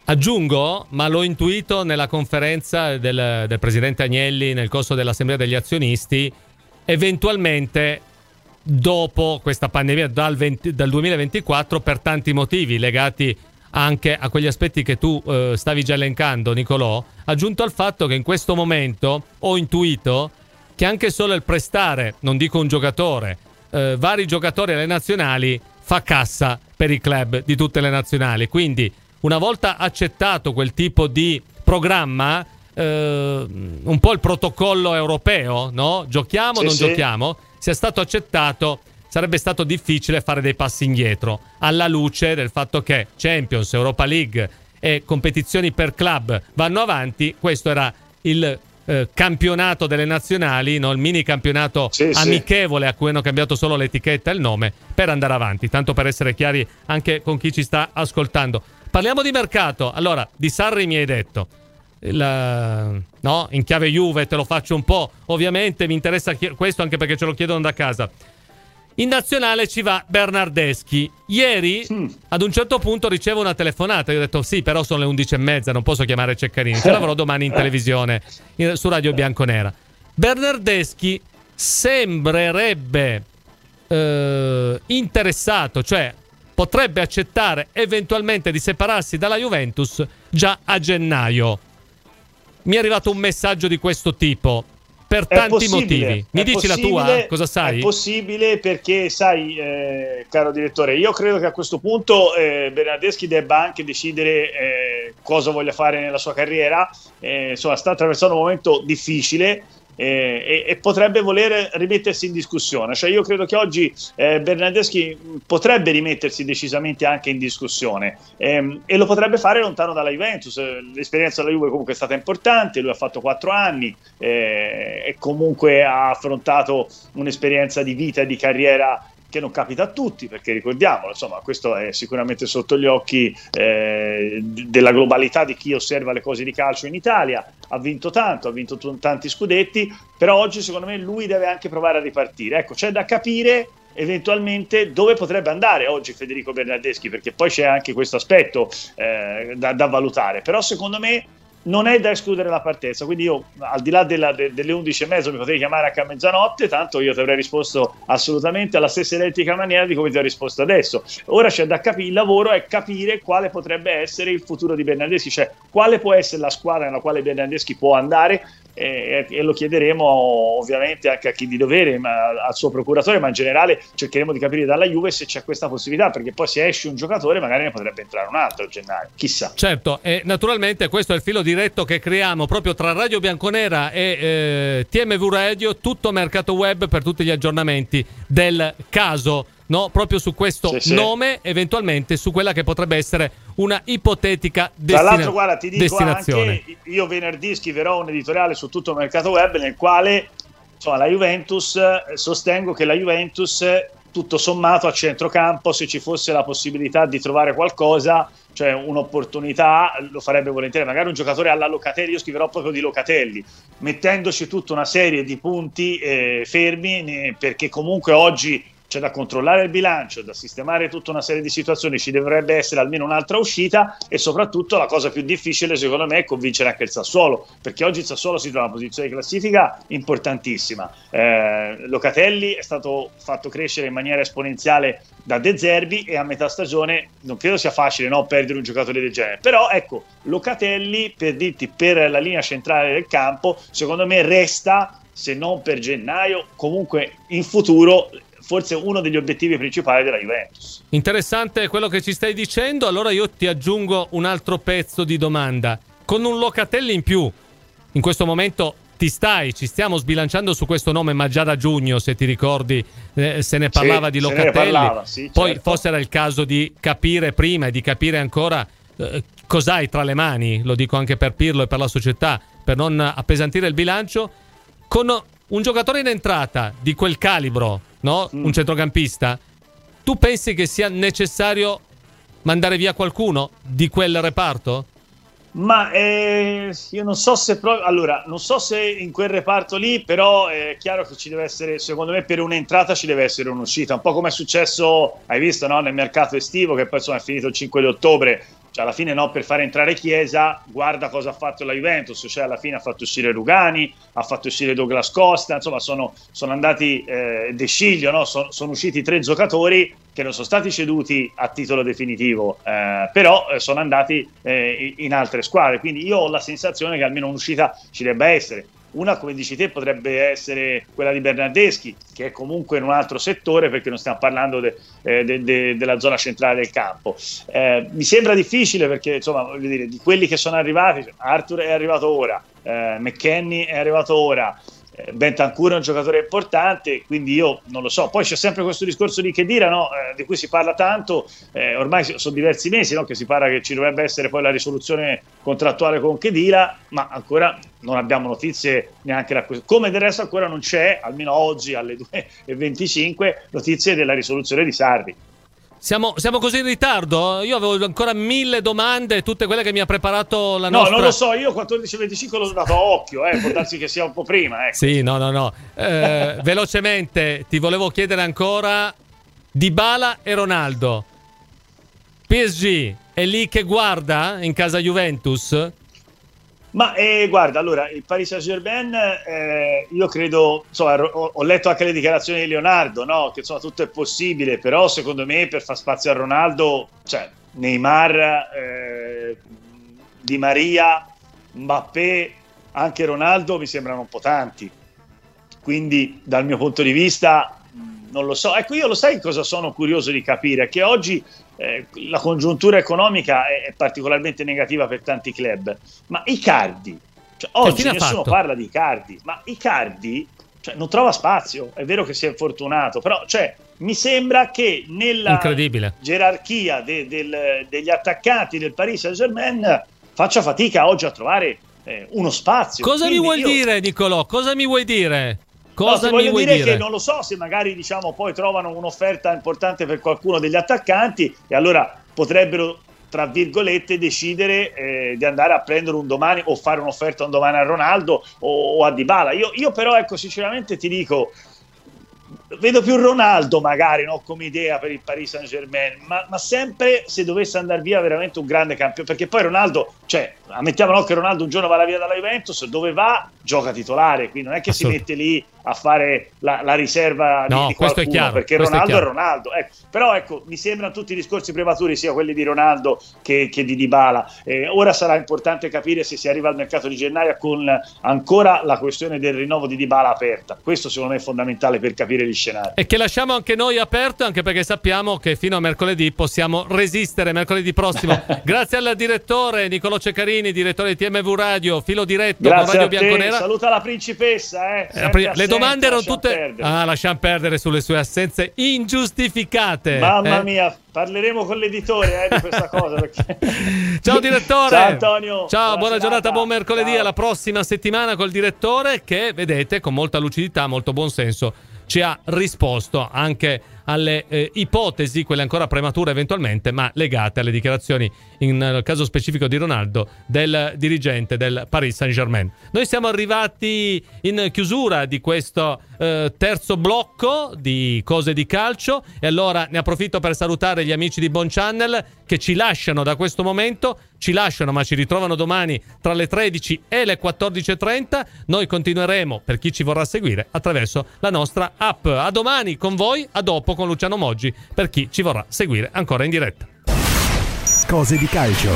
Aggiungo, ma l'ho intuito nella conferenza del, del presidente Agnelli nel corso dell'assemblea degli azionisti, eventualmente dopo questa pandemia dal, venti, dal duemilaventiquattro, per tanti motivi legati anche a quegli aspetti che tu eh, stavi già elencando, Nicolò, aggiunto al fatto che in questo momento ho intuito che anche solo il prestare, non dico un giocatore, eh, vari giocatori alle nazionali fa cassa per i club di tutte le nazionali. Quindi una volta accettato quel tipo di programma, eh, un po' il protocollo europeo, no? Giochiamo o sì, non sì. giochiamo, sia stato accettato, sarebbe stato difficile fare dei passi indietro, alla luce del fatto che Champions, Europa League e competizioni per club vanno avanti. Questo era il eh, campionato delle nazionali, no? Il mini campionato sì, amichevole sì. a cui hanno cambiato solo l'etichetta e il nome per andare avanti, tanto per essere chiari anche con chi ci sta ascoltando. Parliamo di mercato. Allora, di Sarri mi hai detto, la, no? In chiave Juve te lo faccio un po', ovviamente mi interessa chi- questo anche perché ce lo chiedono da casa. In nazionale ci va Bernardeschi. Ieri mm. ad un certo punto ricevo una telefonata, io ho detto sì, però sono le undici e mezza, non posso chiamare Ceccarini, ce l'avrò domani in televisione in, su Radio Bianconera. Bernardeschi sembrerebbe eh, interessato, cioè potrebbe accettare eventualmente di separarsi dalla Juventus già a gennaio. Mi è arrivato un messaggio di questo tipo per tanti motivi. Mi dici la tua? Cosa sai? È possibile perché, sai, eh, caro direttore, io credo che a questo punto eh, Bernardeschi debba anche decidere eh, cosa voglia fare nella sua carriera. Eh, insomma, sta attraversando un momento difficile. Eh, e, e potrebbe voler rimettersi in discussione. Cioè io credo che oggi eh, Bernardeschi potrebbe rimettersi decisamente anche in discussione ehm, e lo potrebbe fare lontano dalla Juventus. L'esperienza della Juve comunque è stata importante, lui ha fatto quattro anni eh, e comunque ha affrontato un'esperienza di vita e di carriera che non capita a tutti, perché ricordiamolo, insomma, questo è sicuramente sotto gli occhi eh, della globalità di chi osserva le cose di calcio in Italia. Ha vinto tanto, ha vinto t- tanti scudetti, però oggi secondo me lui deve anche provare a ripartire. Ecco, c'è da capire eventualmente dove potrebbe andare oggi Federico Bernardeschi, perché poi c'è anche questo aspetto eh, da, da valutare, però secondo me non è da escludere la partenza. Quindi io, al di là della, de, delle undici e mezzo, mi potrei chiamare anche a mezzanotte, tanto io ti avrei risposto assolutamente alla stessa identica maniera di come ti ho risposto adesso. Ora c'è da capire, il lavoro è capire quale potrebbe essere il futuro di Bernardeschi, cioè quale può essere la squadra nella quale Bernardeschi può andare, e, e lo chiederemo ovviamente anche a chi di dovere, ma al suo procuratore, ma in generale cercheremo di capire dalla Juve se c'è questa possibilità, perché poi se esce un giocatore magari ne potrebbe entrare un altro a gennaio, chissà. Certo, e naturalmente questo è il filo diretto che creiamo proprio tra Radio Bianconera e eh, T M V Radio, tutto mercato web per tutti gli aggiornamenti del caso, no? Proprio su questo sì, nome, sì. Eventualmente su quella che potrebbe essere una ipotetica destina- Tra l'altro, guarda, ti dico destinazione. Anche, io venerdì scriverò un editoriale su tutto il mercato web nel quale, insomma, la Juventus, eh, sostengo che la Juventus, tutto sommato a centrocampo, se ci fosse la possibilità di trovare qualcosa, cioè un'opportunità, lo farebbe volentieri. Magari un giocatore alla Locatelli, io scriverò proprio di Locatelli, mettendoci tutta una serie di punti eh, fermi, ne, perché comunque oggi c'è da controllare il bilancio, da sistemare tutta una serie di situazioni, ci dovrebbe essere almeno un'altra uscita, e soprattutto la cosa più difficile secondo me è convincere anche il Sassuolo, perché oggi il Sassuolo si trova in una posizione di classifica importantissima. eh, Locatelli è stato fatto crescere in maniera esponenziale da De Zerbi e a metà stagione non credo sia facile, no, perdere un giocatore del genere, però ecco, Locatelli, per dirti, per la linea centrale del campo, secondo me resta, se non per gennaio, comunque in futuro, forse uno degli obiettivi principali della Juventus. Interessante quello che ci stai dicendo. Allora io ti aggiungo un altro pezzo di domanda. Con un Locatelli in più, in questo momento ti stai, ci stiamo sbilanciando su questo nome, ma già da giugno, se ti ricordi, eh, se ne parlava sì, di se Locatelli. Ne parlava, sì, Poi certo. forse era il caso di capire prima e di capire ancora eh, cos'hai tra le mani, lo dico anche per Pirlo e per la società, per non appesantire il bilancio. Con un giocatore in entrata di quel calibro, no? Mm. Un centrocampista, tu pensi che sia necessario mandare via qualcuno di quel reparto? Ma eh, io non so se proprio, allora, non so se in quel reparto lì, però è chiaro che ci deve essere, secondo me, per un'entrata ci deve essere un'uscita, un po' come è successo, hai visto, no? Nel mercato estivo, che poi insomma è finito il cinque di ottobre. Cioè, alla fine, no, per fare entrare Chiesa, guarda cosa ha fatto la Juventus, cioè alla fine ha fatto uscire Rugani, ha fatto uscire Douglas Costa, insomma sono, sono andati eh, De Sciglio, no? sono, sono usciti tre giocatori che non sono stati ceduti a titolo definitivo, eh, però eh, sono andati eh, in altre squadre, quindi io ho la sensazione che almeno un'uscita ci debba essere. Una, come dici te, potrebbe essere quella di Bernardeschi, che è comunque in un altro settore, perché non stiamo parlando de, eh, de, de, della zona centrale del campo. Eh, mi sembra difficile perché, insomma, voglio dire, di quelli che sono arrivati, Arthur è arrivato ora, eh, McKennie è arrivato ora, eh, Bentancur è un giocatore importante, quindi io non lo so. Poi c'è sempre questo discorso di Khedira, no? eh, di cui si parla tanto, eh, ormai sono diversi mesi, no? Che si parla che ci dovrebbe essere poi la risoluzione contrattuale con Khedira, ma ancora non abbiamo notizie neanche da questo. Come del resto ancora non c'è, almeno oggi alle due e venticinque, notizie della risoluzione di Sarri. Siamo, siamo così in ritardo? Io avevo ancora mille domande, tutte quelle che mi ha preparato la nostra... No, non lo so, io quattordici e venticinque l'ho dato a occhio, eh, può darsi che sia un po' prima. Ecco. Sì, no, no, no. Eh, velocemente, ti volevo chiedere ancora Dybala e Ronaldo. P S G è lì che guarda in casa Juventus? Ma eh, guarda, allora, il Paris Saint-Germain, eh, io credo, insomma, ho, ho letto anche le dichiarazioni di Leonardo, no? Che insomma tutto è possibile, però secondo me per far spazio a Ronaldo, cioè Neymar, eh, Di Maria, Mbappé, anche Ronaldo mi sembrano un po' tanti, quindi dal mio punto di vista non lo so. Ecco, io lo sai cosa sono curioso di capire, che oggi eh, la congiuntura economica è, è particolarmente negativa per tanti club, ma Icardi, cioè, oggi nessuno parla di Icardi, ma Icardi, cioè, non trova spazio. È vero che si è infortunato, però cioè, mi sembra che nella gerarchia de, del, degli attaccanti del Paris Saint-Germain faccia fatica oggi a trovare eh, uno spazio. Cosa Quindi mi vuoi io... dire, Nicolò? Cosa mi vuoi dire? Cosa no, mi voglio vuoi dire, dire che non lo so se magari diciamo poi trovano un'offerta importante per qualcuno degli attaccanti e allora potrebbero, tra virgolette, decidere eh, di andare a prendere un domani o fare un'offerta un domani a Ronaldo o, o a Dybala. Io, io però ecco, sinceramente ti dico, vedo più Ronaldo magari, no, come idea per il Paris Saint-Germain, ma, ma sempre se dovesse andare via veramente un grande campione, perché poi Ronaldo, cioè ammettiamo, no, che Ronaldo un giorno va via dalla Juventus, dove va gioca titolare, quindi non è che si mette lì a fare la, la riserva no, di, di questo qualcuno, è chiaro, perché questo Ronaldo è, è, è Ronaldo, ecco. Però ecco, mi sembrano tutti i discorsi prematuri, sia quelli di Ronaldo che, che di Dybala. Eh, ora sarà importante capire se si arriva al mercato di gennaio con ancora la questione del rinnovo di Dybala aperta. Questo secondo me è fondamentale per capire gli scenari. E che lasciamo anche noi aperto, anche perché sappiamo che fino a mercoledì possiamo resistere, mercoledì prossimo. Grazie al direttore Nicolò Ceccarini, direttore di T M V Radio, filo diretto. Grazie con Radio a te. Bianconera. Saluta la principessa, eh. Eh, le assente, domande erano tutte perdere. Ah, lasciamo perdere sulle sue assenze ingiustificate. Mamma eh? mia, parleremo con l'editore eh, di questa cosa perché... Ciao direttore. Ciao Antonio. Ciao, buona, buona giornata, serata. buon mercoledì. Ciao. Alla prossima settimana col direttore che, vedete, con molta lucidità, molto buon senso ci ha risposto anche alle eh, ipotesi, quelle ancora premature eventualmente, ma legate alle dichiarazioni, in, nel caso specifico di Ronaldo, del dirigente del Paris Saint-Germain. Noi siamo arrivati in chiusura di questo eh, terzo blocco di Cose di Calcio e allora ne approfitto per salutare gli amici di Bon Channel che ci lasciano da questo momento, ci lasciano ma ci ritrovano domani tra le tredici e le quattordici e trenta. Noi continueremo, per chi ci vorrà seguire, attraverso la nostra app. A domani con voi, a dopo con Luciano Moggi per chi ci vorrà seguire ancora in diretta. Cose di calcio.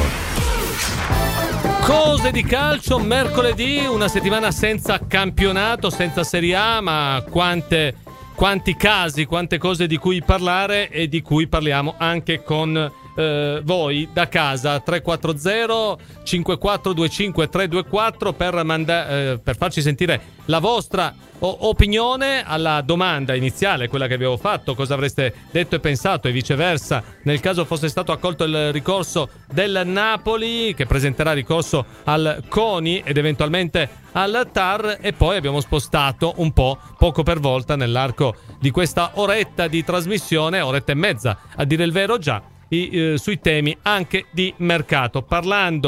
Cose di calcio, mercoledì, una settimana senza campionato, senza Serie A, ma quante, quanti casi, quante cose di cui parlare e di cui parliamo anche con eh, voi da casa. Tre quattro zero cinque quattro due cinque tre due quattro per, manda- eh, per farci sentire la vostra o- opinione alla domanda iniziale, quella che avevo fatto, cosa avreste detto e pensato, e viceversa nel caso fosse stato accolto il ricorso del Napoli, che presenterà ricorso al CONI ed eventualmente al T A R. E poi abbiamo spostato un po', poco per volta, nell'arco di questa oretta di trasmissione, oretta e mezza a dire il vero già, i, eh, sui temi anche di mercato, parlando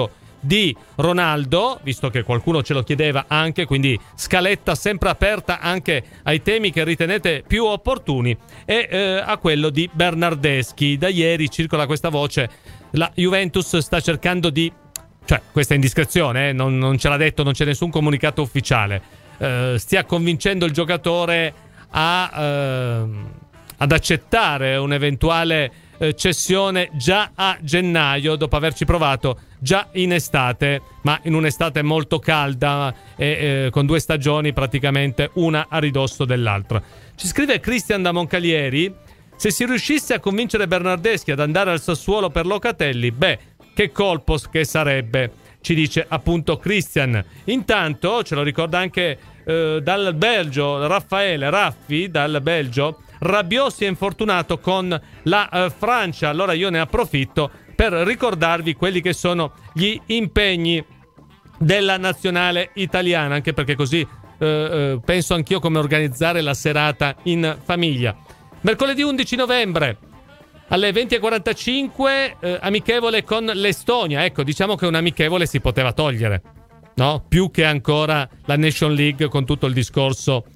di Ronaldo, visto che qualcuno ce lo chiedeva anche, quindi scaletta sempre aperta anche ai temi che ritenete più opportuni, e eh, a quello di Bernardeschi. Da ieri circola questa voce, la Juventus sta cercando di, cioè questa è indiscrezione, eh, non, non ce l'ha detto, non c'è nessun comunicato ufficiale, eh, stia convincendo il giocatore a, eh, ad accettare un'eventuale eh, cessione già a gennaio, dopo averci provato già in estate, ma in un'estate molto calda e eh, con due stagioni praticamente una a ridosso dell'altra. Ci scrive Cristian da Moncalieri: se si riuscisse a convincere Bernardeschi ad andare al Sassuolo per Locatelli, beh, che colpo che sarebbe, ci dice appunto Cristian. Intanto ce lo ricorda anche eh, dal Belgio Raffaele Raffi, dal Belgio: Rabiot si è infortunato con la eh, Francia. Allora io ne approfitto per ricordarvi quelli che sono gli impegni della nazionale italiana, anche perché così eh, eh, penso anch'io come organizzare la serata in famiglia. Mercoledì undici novembre alle venti e quarantacinque eh, amichevole con l'Estonia. Ecco, diciamo che un amichevole si poteva togliere, no? Più che ancora la Nation League, con tutto il discorso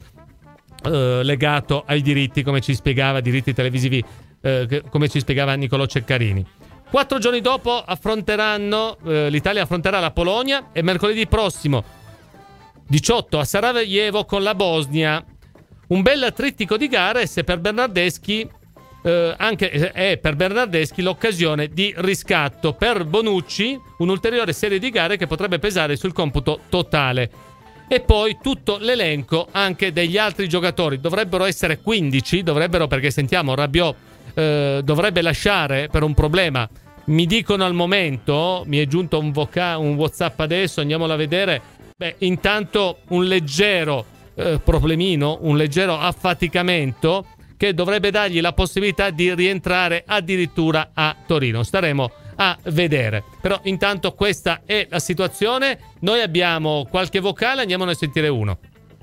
eh, legato ai diritti, come ci spiegava, diritti televisivi, eh, come ci spiegava Niccolò Ceccarini. Quattro giorni dopo affronteranno eh, l'Italia affronterà la Polonia, e mercoledì prossimo diciotto a Sarajevo con la Bosnia. Un bel trittico di gare, se per Bernardeschi eh, anche è per Bernardeschi l'occasione di riscatto. Per Bonucci un'ulteriore serie di gare che potrebbe pesare sul computo totale. E poi tutto l'elenco anche degli altri giocatori. Dovrebbero essere quindici, dovrebbero, perché sentiamo Rabiot eh, dovrebbe lasciare per un problema. Mi dicono al momento, mi è giunto un, voca- un WhatsApp adesso, andiamolo a vedere. Beh, intanto un leggero eh, problemino, un leggero affaticamento che dovrebbe dargli la possibilità di rientrare addirittura a Torino. Staremo a vedere. Però intanto questa è la situazione. Noi abbiamo qualche vocale, andiamone a sentire uno.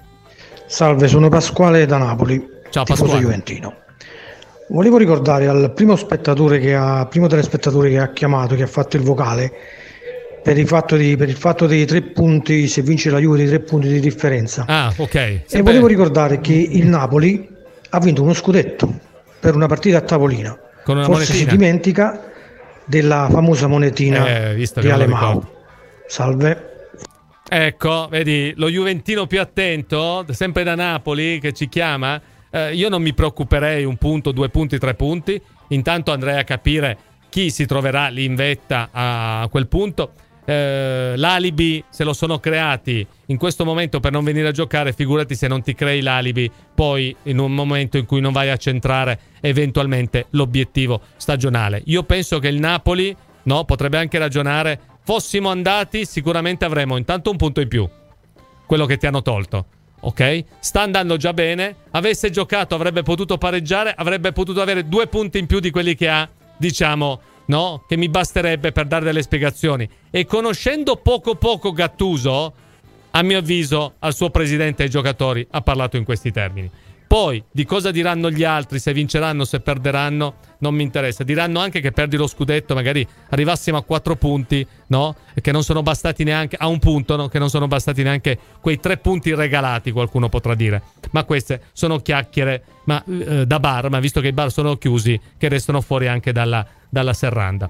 Salve, sono Pasquale da Napoli. Ciao tifoso Pasquale. juventino. Volevo ricordare al primo spettatore che ha, primo telespettatore che ha chiamato, che ha fatto il vocale, per il fatto di per il fatto dei tre punti, se vince la Juve, dei tre punti di differenza. Ah, ok. E Sempre... volevo ricordare che il Napoli ha vinto uno scudetto per una partita a tavolina. Con una Forse monetina. si dimentica della famosa monetina eh, visto di che non lo Alemao. ricordo. Salve. Ecco, vedi, lo juventino più attento, sempre da Napoli, che ci chiama. Eh, io non mi preoccuperei un punto, due punti, tre punti. Intanto andrei a capire chi si troverà lì in vetta a quel punto. Eh, l'alibi se lo sono creati in questo momento per non venire a giocare, figurati se non ti crei l'alibi poi in un momento in cui non vai a centrare eventualmente l'obiettivo stagionale. Io penso che il Napoli, no, potrebbe anche ragionare: fossimo andati sicuramente avremo intanto un punto in più, quello che ti hanno tolto, ok? Sta andando già bene, avesse giocato avrebbe potuto pareggiare, avrebbe potuto avere due punti in più di quelli che ha, diciamo, no? Che mi basterebbe per dare delle spiegazioni. E conoscendo poco poco Gattuso, a mio avviso al suo presidente e ai giocatori ha parlato in questi termini. Poi di cosa diranno gli altri, se vinceranno, se perderanno, non mi interessa. Diranno anche che perdi lo scudetto, magari arrivassimo a quattro punti, no? E che non sono bastati neanche a un punto, no? Che non sono bastati neanche quei tre punti regalati, qualcuno potrà dire. Ma queste sono chiacchiere ma, eh, da bar, ma visto che i bar sono chiusi, che restano fuori anche dalla, dalla serranda.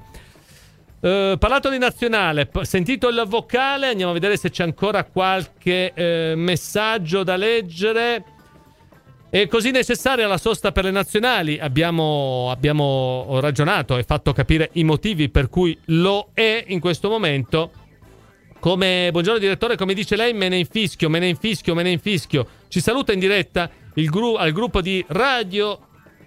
Uh, parlato di nazionale, p- sentito il vocale, andiamo a vedere se c'è ancora qualche eh, messaggio da leggere. È così necessaria la sosta per le nazionali? Abbiamo, abbiamo ragionato e fatto capire i motivi per cui lo è in questo momento. Come, buongiorno direttore, come dice lei, me ne infischio, me ne infischio, me ne infischio. Ci saluta in diretta il gru- al gruppo di Radio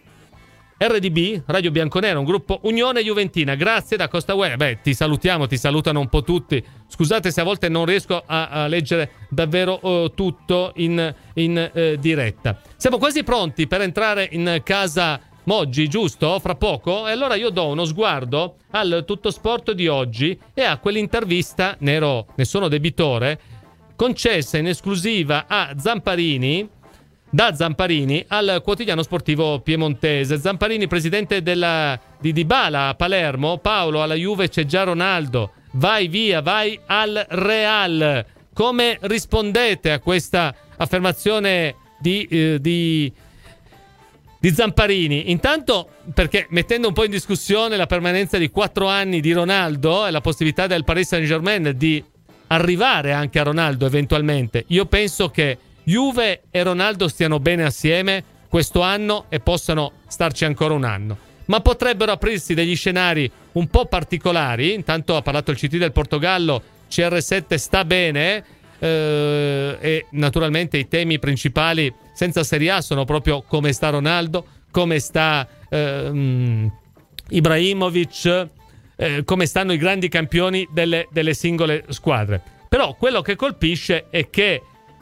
R D B, Radio Bianconera, un gruppo Unione Juventina. Grazie da Costa Guerra. Beh, ti salutiamo, ti salutano un po' tutti. Scusate se a volte non riesco a, a leggere davvero uh, tutto in, in uh, diretta. Siamo quasi pronti per entrare in casa Moggi, giusto? Fra poco. E allora io do uno sguardo al Tutto Sport di oggi e a quell'intervista, ne, ero, ne sono debitore, concessa in esclusiva a Zamparini, da Zamparini al quotidiano sportivo piemontese. Zamparini, presidente della, di Dybala a Palermo. Paolo, alla Juve c'è già Ronaldo. vai via, vai al Real. Come rispondete a questa affermazione di, eh, di, di Zamparini? Intanto perché mettendo un po' in discussione la permanenza di quattro anni di Ronaldo e la possibilità del Paris Saint-Germain di arrivare anche a Ronaldo eventualmente, io penso che Juve e Ronaldo stiano bene assieme questo anno e possano starci ancora un anno, ma potrebbero aprirsi degli scenari un po' particolari. Intanto ha parlato il C T del Portogallo, C R sette sta bene, eh, e naturalmente i temi principali senza Serie A sono proprio come sta Ronaldo, come sta eh, Ibrahimovic, eh, come stanno i grandi campioni delle, delle singole squadre. Però quello che colpisce è che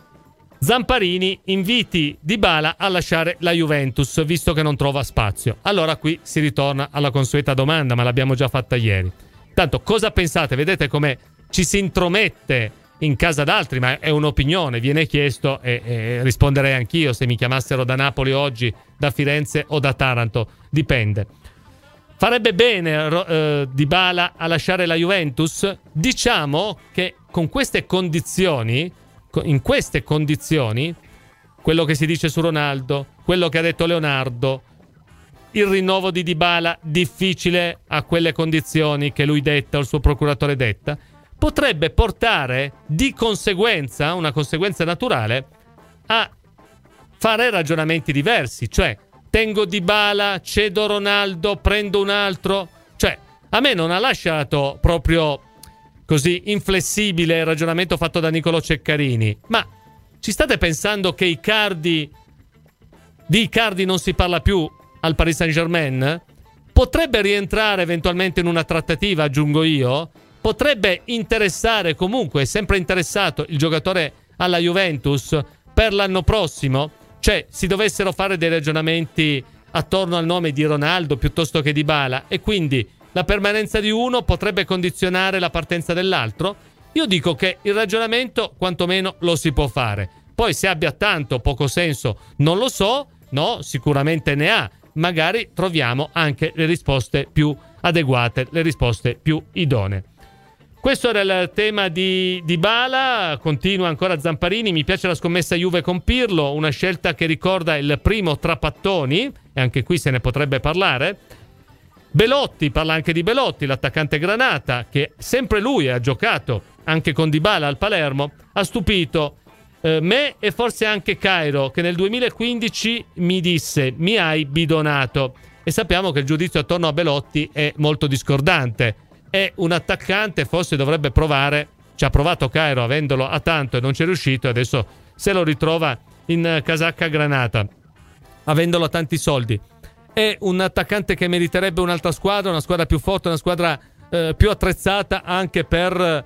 Zamparini inviti Dybala a lasciare la Juventus visto che non trova spazio. Allora qui si ritorna alla consueta domanda, ma l'abbiamo già fatta ieri. Tanto cosa pensate? Vedete come ci si intromette in casa d'altri, ma è un'opinione, viene chiesto e, e risponderei anch'io se mi chiamassero da Napoli oggi, da Firenze o da Taranto, dipende. Farebbe bene eh, Dybala a lasciare la Juventus? Diciamo che con queste condizioni, in queste condizioni, quello che si dice su Ronaldo, quello che ha detto Leonardo, il rinnovo di Dybala difficile a quelle condizioni che lui detta o il suo procuratore detta, potrebbe portare di conseguenza, una conseguenza naturale, a fare ragionamenti diversi. Cioè, tengo Dybala, cedo Ronaldo, prendo un altro. Cioè, a me non ha lasciato proprio così inflessibile il ragionamento fatto da Nicolò Ceccarini. Ma ci state pensando che Icardi, di Icardi non si parla più al Paris Saint-Germain? Potrebbe rientrare eventualmente in una trattativa, aggiungo io. Potrebbe interessare comunque, è sempre interessato il giocatore alla Juventus per l'anno prossimo? Cioè, si dovessero fare dei ragionamenti attorno al nome di Ronaldo piuttosto che Dybala, e quindi la permanenza di uno potrebbe condizionare la partenza dell'altro? Io dico che il ragionamento quantomeno lo si può fare. Poi se abbia tanto o poco senso non lo so, no, sicuramente ne ha. Magari troviamo anche le risposte più adeguate, le risposte più idonee. Questo era il tema di Dybala. Continua ancora Zamparini. Mi piace la scommessa Juve con Pirlo, una scelta che ricorda il primo tra pattoni, e anche qui se ne potrebbe parlare. Belotti, parla anche di Belotti, l'attaccante granata, che sempre lui ha giocato anche con Dybala al Palermo, ha stupito eh, me e forse anche Cairo, che nel duemilaquindici mi disse mi hai bidonato, e sappiamo che il giudizio attorno a Belotti è molto discordante. È un attaccante, forse dovrebbe provare, ci ha provato Cairo avendolo a tanto e non ci è riuscito, adesso se lo ritrova in casacca granata avendolo a tanti soldi. È un attaccante che meriterebbe un'altra squadra, una squadra più forte, una squadra eh, più attrezzata anche per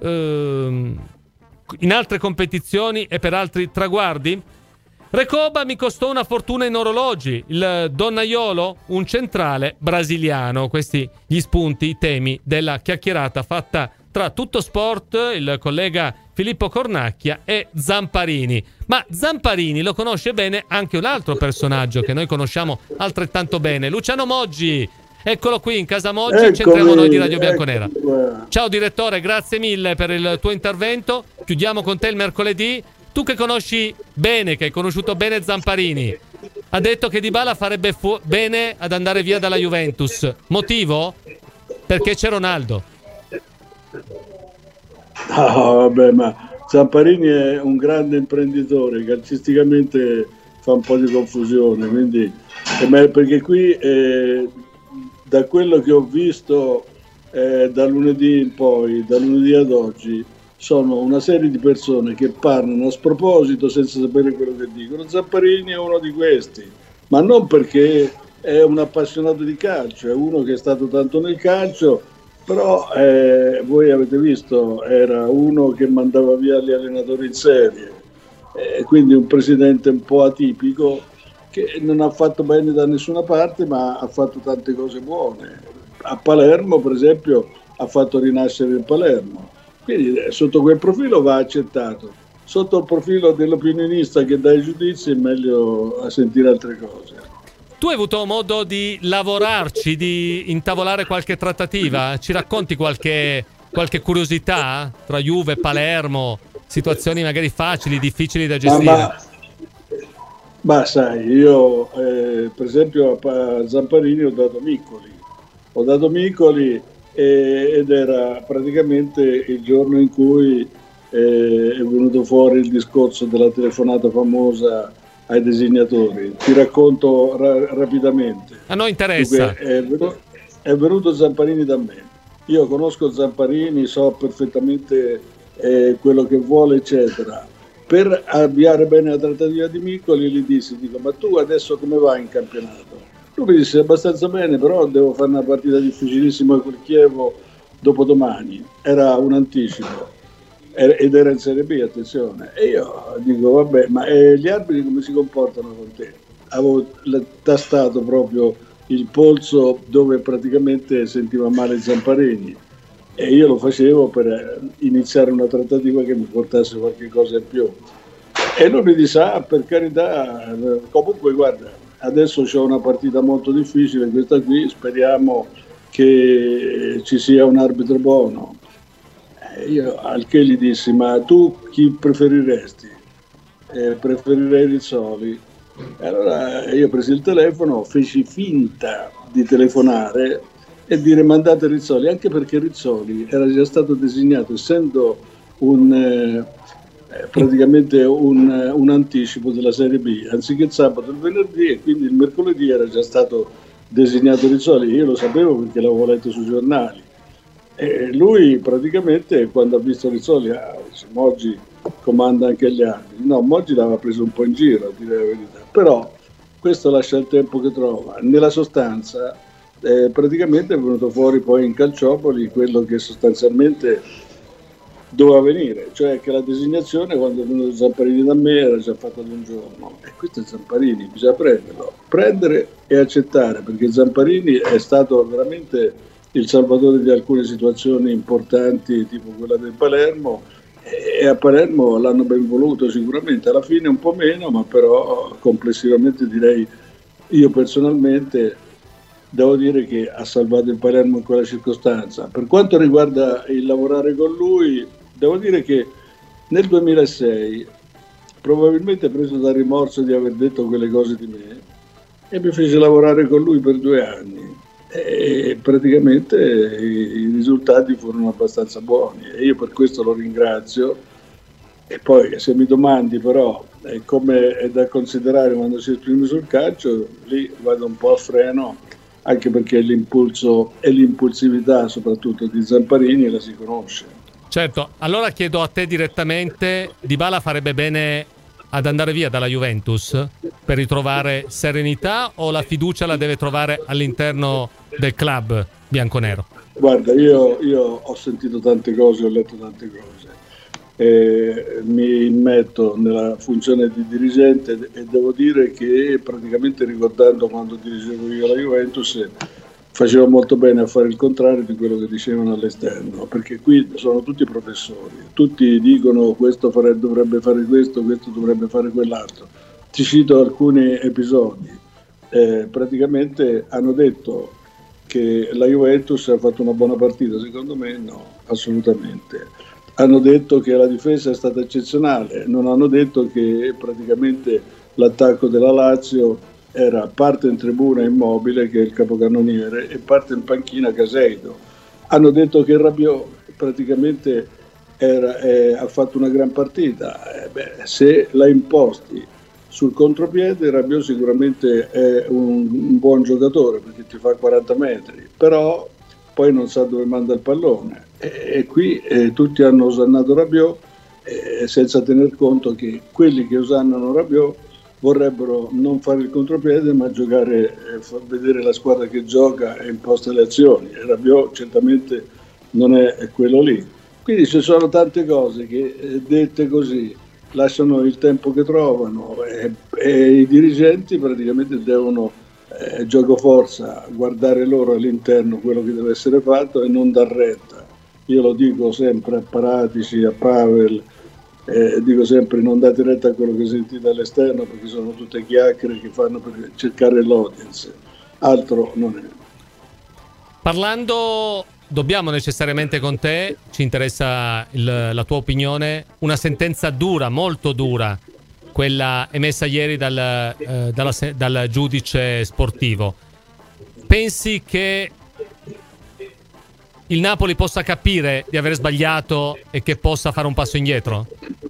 eh, in altre competizioni e per altri traguardi. Recoba mi costò una fortuna in orologi, il donnaiolo un centrale brasiliano. Questi gli spunti, i temi della chiacchierata fatta tra Tutto Sport, il collega Filippo Cornacchia e Zamparini. Ma Zamparini lo conosce bene anche un altro personaggio che noi conosciamo altrettanto bene, Luciano Moggi. Eccolo qui in casa Moggi, Eccomi, centriamo noi di Radio Bianconera. Eccomi. Ciao direttore, grazie mille per il tuo intervento. Chiudiamo con te il mercoledì. Tu che conosci bene, che hai conosciuto bene Zamparini, ha detto che Dybala farebbe fu- bene ad andare via dalla Juventus. Motivo? Perché c'è Ronaldo. No, vabbè, ma Zamparini è un grande imprenditore, calcisticamente fa un po' di confusione, quindi perché qui eh, da quello che ho visto eh, da lunedì in poi, da lunedì ad oggi, sono una serie di persone che parlano a sproposito senza sapere quello che dicono. Zamparini è uno di questi, ma non perché è un appassionato di calcio, è uno che è stato tanto nel calcio, però eh, voi avete visto, era uno che mandava via gli allenatori in serie, eh, quindi un presidente un po' atipico che non ha fatto bene da nessuna parte, ma ha fatto tante cose buone. A Palermo, per esempio, ha fatto rinascere il Palermo. Quindi sotto quel profilo va accettato. Sotto il profilo dell'opinionista che dà i giudizi è meglio a sentire altre cose. Tu hai avuto modo di lavorarci, di intavolare qualche trattativa? Ci racconti qualche qualche curiosità tra Juve e Palermo? Situazioni magari facili, difficili da gestire? Ma, ma, ma sai, io eh, per esempio a Zamparini ho dato Miccoli, ho dato Miccoli e, ed era praticamente il giorno in cui eh, è venuto fuori il discorso della telefonata famosa ai designatori. Ti racconto ra- rapidamente. A noi interessa. È venuto, è venuto Zamparini da me. Io conosco Zamparini, so perfettamente eh, quello che vuole, eccetera. Per avviare bene la trattativa di Miccoli gli dissi, dico, ma tu adesso come vai in campionato? Lui mi disse abbastanza bene, però devo fare una partita difficilissima con il Chievo dopodomani. Era un anticipo. Ed era in Serie B, attenzione, e io dico vabbè, ma eh, gli arbitri come si comportano con te? Avevo tastato proprio il polso dove praticamente sentiva male Zamparini e io lo facevo per iniziare una trattativa che mi portasse qualche cosa in più, e lui mi disse ah, per carità, comunque guarda, adesso c'è una partita molto difficile, questa qui, speriamo che ci sia un arbitro buono. Io al che gli dissi, ma tu chi preferiresti? Eh, preferirei Rizzoli. E allora io presi il telefono, feci finta di telefonare e dire mandate Rizzoli, anche perché Rizzoli era già stato designato, essendo un, eh, praticamente un, un anticipo della Serie B, anziché il sabato il venerdì, e quindi il mercoledì era già stato designato Rizzoli. Io lo sapevo perché l'avevo letto sui giornali. E lui praticamente quando ha visto Rizzoli, ah, Moggi comanda anche gli altri. No, Moggi l'aveva preso un po' in giro, a dire la verità. Però questo lascia il tempo che trova. Nella sostanza eh, praticamente è venuto fuori poi in Calciopoli quello che sostanzialmente doveva venire, cioè che la designazione quando è venuto Zamparini da me era già fatta di un giorno. E questo è Zamparini, bisogna prenderlo, prendere e accettare, perché Zamparini è stato veramente il salvatore di alcune situazioni importanti, tipo quella del Palermo, e a Palermo l'hanno ben voluto sicuramente, alla fine un po' meno, ma però complessivamente direi, io personalmente devo dire che ha salvato il Palermo in quella circostanza. Per quanto riguarda il lavorare con lui, devo dire che nel duemilasei, probabilmente preso dal rimorso di aver detto quelle cose di me, e mi fece lavorare con lui per due anni. E praticamente i risultati furono abbastanza buoni e io per questo lo ringrazio. E poi se mi domandi però eh, come è da considerare quando si esprime sul calcio, lì vado un po' a freno, anche perché l'impulso e l'impulsività soprattutto di Zamparini la si conosce. Certo, allora chiedo a te direttamente, Dybala farebbe bene ad andare via dalla Juventus per ritrovare serenità o la fiducia la deve trovare all'interno del club bianconero? Guarda, io, io ho sentito tante cose, ho letto tante cose, e mi immetto nella funzione di dirigente e devo dire che praticamente ricordando quando dirigevo io la Juventus facevo molto bene a fare il contrario di quello che dicevano all'esterno, perché qui sono tutti professori, tutti dicono questo fare, dovrebbe fare questo, questo dovrebbe fare quell'altro. Ti cito alcuni episodi, eh, praticamente hanno detto che la Juventus ha fatto una buona partita, secondo me no, assolutamente. Hanno detto che la difesa è stata eccezionale, non hanno detto che praticamente l'attacco della Lazio era parte in tribuna Immobile, che è il capocannoniere, e parte in panchina Caseido. Hanno detto che Rabiot praticamente era, eh, ha fatto una gran partita. Eh, beh, se la imposti sul contropiede, Rabiot sicuramente è un, un buon giocatore perché ti fa quaranta metri, però poi non sa dove manda il pallone. E, e qui eh, tutti hanno osannato Rabiot eh, senza tener conto che quelli che osannano Rabiot vorrebbero non fare il contropiede ma giocare, eh, far vedere la squadra che gioca e imposta le azioni, e Rabiot certamente non è, è quello lì. Quindi ci sono tante cose che eh, dette così lasciano il tempo che trovano e, e i dirigenti praticamente devono eh, gioco forza guardare loro all'interno quello che deve essere fatto e non dar retta. Io lo dico sempre a Paratici, a Pavel, Eh, dico sempre non date retta a quello che sentite all'esterno perché sono tutte chiacchiere che fanno per cercare l'audience, altro non è. Parlando dobbiamo necessariamente con te, ci interessa il, la tua opinione, una sentenza dura, molto dura, quella emessa ieri dal, eh, dalla, dal giudice sportivo. Pensi che il Napoli possa capire di aver sbagliato e che possa fare un passo indietro?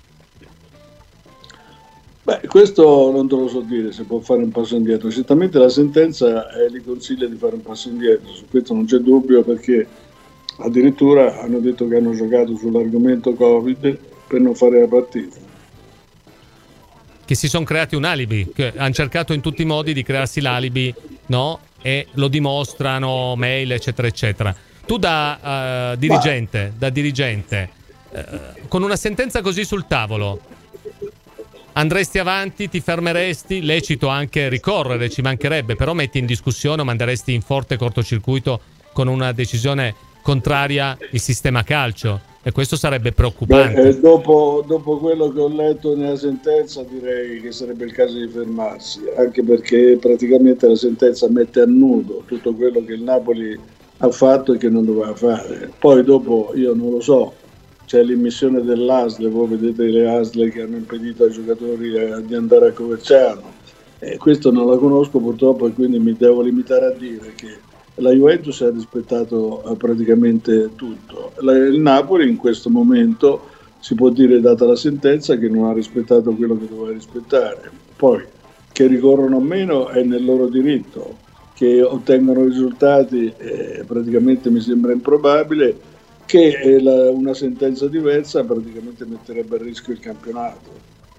Beh, questo non te lo so dire se può fare un passo indietro. Certamente la sentenza eh, gli consiglia di fare un passo indietro, su questo non c'è dubbio, perché addirittura hanno detto che hanno giocato sull'argomento Covid per non fare la partita. Che si sono creati un alibi, che hanno cercato in tutti i modi di crearsi l'alibi, no? E lo dimostrano, mail, eccetera, eccetera. Tu da uh, dirigente, da dirigente, uh, con una sentenza così sul tavolo, andresti avanti, ti fermeresti? Lecito anche ricorrere, ci mancherebbe, però metti in discussione o manderesti in forte cortocircuito con una decisione contraria il sistema calcio, e questo sarebbe preoccupante. Beh, eh, dopo, dopo quello che ho letto nella sentenza, direi che sarebbe il caso di fermarsi, anche perché praticamente la sentenza mette a nudo tutto quello che il Napoli ha fatto e che non doveva fare. Poi dopo io non lo so, c'è l'immissione dell'A S L, voi vedete le A S L che hanno impedito ai giocatori di andare a Coverciano, e questo non la conosco purtroppo, e quindi mi devo limitare a dire che la Juventus ha rispettato praticamente tutto. Il Napoli in questo momento si può dire, data la sentenza, che non ha rispettato quello che doveva rispettare. Poi che ricorrono o meno è nel loro diritto, che ottengano risultati eh, praticamente mi sembra improbabile, che eh, la, una sentenza diversa praticamente metterebbe a rischio il campionato.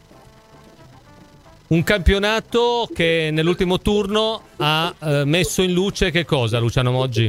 Un campionato che nell'ultimo turno ha eh, messo in luce che cosa, Luciano Moggi?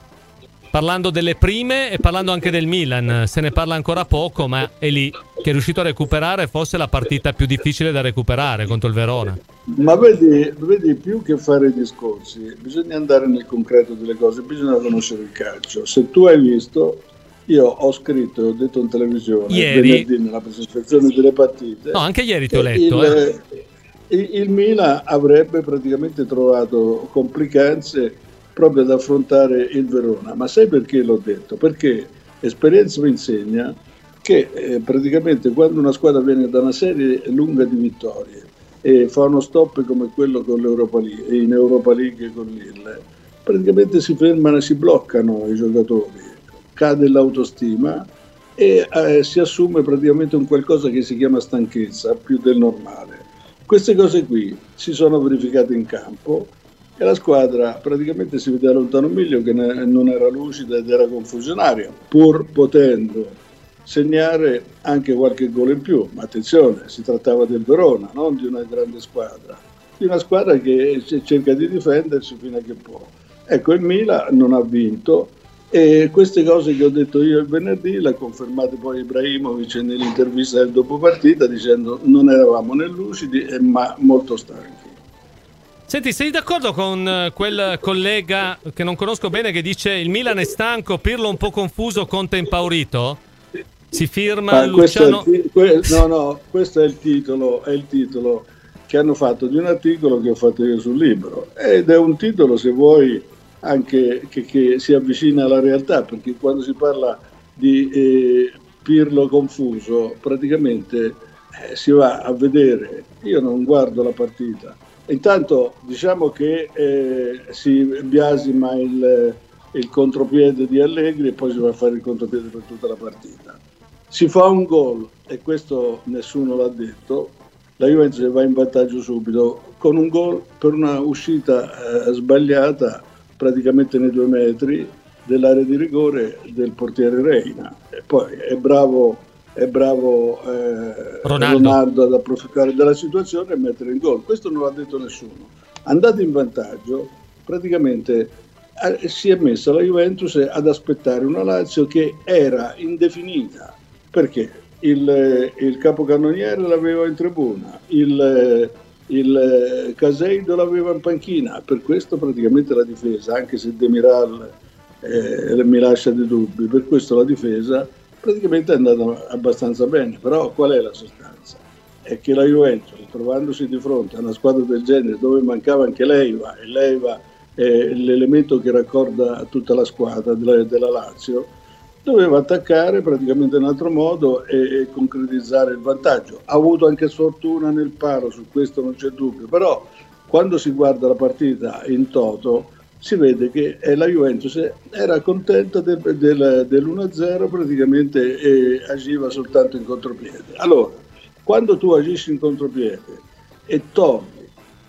Parlando delle prime e parlando anche del Milan, se ne parla ancora poco, ma è lì che è riuscito a recuperare forse la partita più difficile da recuperare contro il Verona. Ma vedi, vedi, più che fare discorsi, bisogna andare nel concreto delle cose, bisogna conoscere il calcio. Se tu hai visto, io ho scritto e ho detto in televisione ieri, venerdì nella presentazione delle partite. No, anche ieri ti ho letto. Il, eh. il, il Milan avrebbe praticamente trovato complicanze proprio ad affrontare il Verona. Ma sai perché l'ho detto? Perché esperienza mi insegna che eh, praticamente quando una squadra viene da una serie lunga di vittorie e fa uno stop come quello con l'Europa League, in Europa League con l'Ille, praticamente si fermano e si bloccano i giocatori, cade l'autostima e eh, si assume praticamente un qualcosa che si chiama stanchezza più del normale. Queste cose qui si sono verificate in campo e la squadra praticamente si vede da lontano un miglio che ne, non era lucida ed era confusionaria, pur potendo segnare anche qualche gol in più. Ma attenzione, si trattava del Verona, non di una grande squadra, di una squadra che cerca di difendersi fino a che può. Ecco, il Milan non ha vinto, e queste cose che ho detto io il venerdì le ha confermate poi Ibrahimovic nell'intervista del dopo partita, dicendo non eravamo né lucidi eh, ma molto stanchi. Senti, sei d'accordo con quel collega che non conosco bene che dice il Milan è stanco, Pirlo un po' confuso, Conte impaurito? Si firma Ma Luciano... Questo è il, que, no, no, questo è il titolo, è il titolo che hanno fatto di un articolo che ho fatto io sul libro, ed è un titolo, se vuoi, anche che, che si avvicina alla realtà, perché quando si parla di eh, Pirlo confuso, praticamente eh, si va a vedere, io non guardo la partita, intanto diciamo che eh, si biasima il, il contropiede di Allegri e poi si va a fare il contropiede per tutta la partita. Si fa un gol, e questo nessuno l'ha detto, la Juventus va in vantaggio subito con un gol per una uscita eh, sbagliata praticamente nei due metri dell'area di rigore del portiere Reina. E poi è bravo, è bravo eh, Ronaldo. Ronaldo ad approfittare della situazione e mettere il gol. Questo non l'ha detto nessuno. Andato in vantaggio, praticamente eh, si è messa la Juventus ad aspettare una Lazio che era indefinita, perché il, il capocannoniere l'aveva in tribuna, il, il Caseido l'aveva in panchina, per questo praticamente la difesa, anche se Demiral eh, mi lascia dei dubbi, per questo la difesa praticamente è andata abbastanza bene. Però qual è la sostanza? È che la Juventus, trovandosi di fronte a una squadra del genere dove mancava anche Leiva, e Leiva è l'elemento che raccorda tutta la squadra della, della Lazio, doveva attaccare praticamente in un altro modo e, e concretizzare il vantaggio. Ha avuto anche sfortuna nel paro, su questo non c'è dubbio, però quando si guarda la partita in toto si vede che la Juventus era contenta del, del, dell'uno a zero praticamente e agiva soltanto in contropiede. Allora, quando tu agisci in contropiede e togli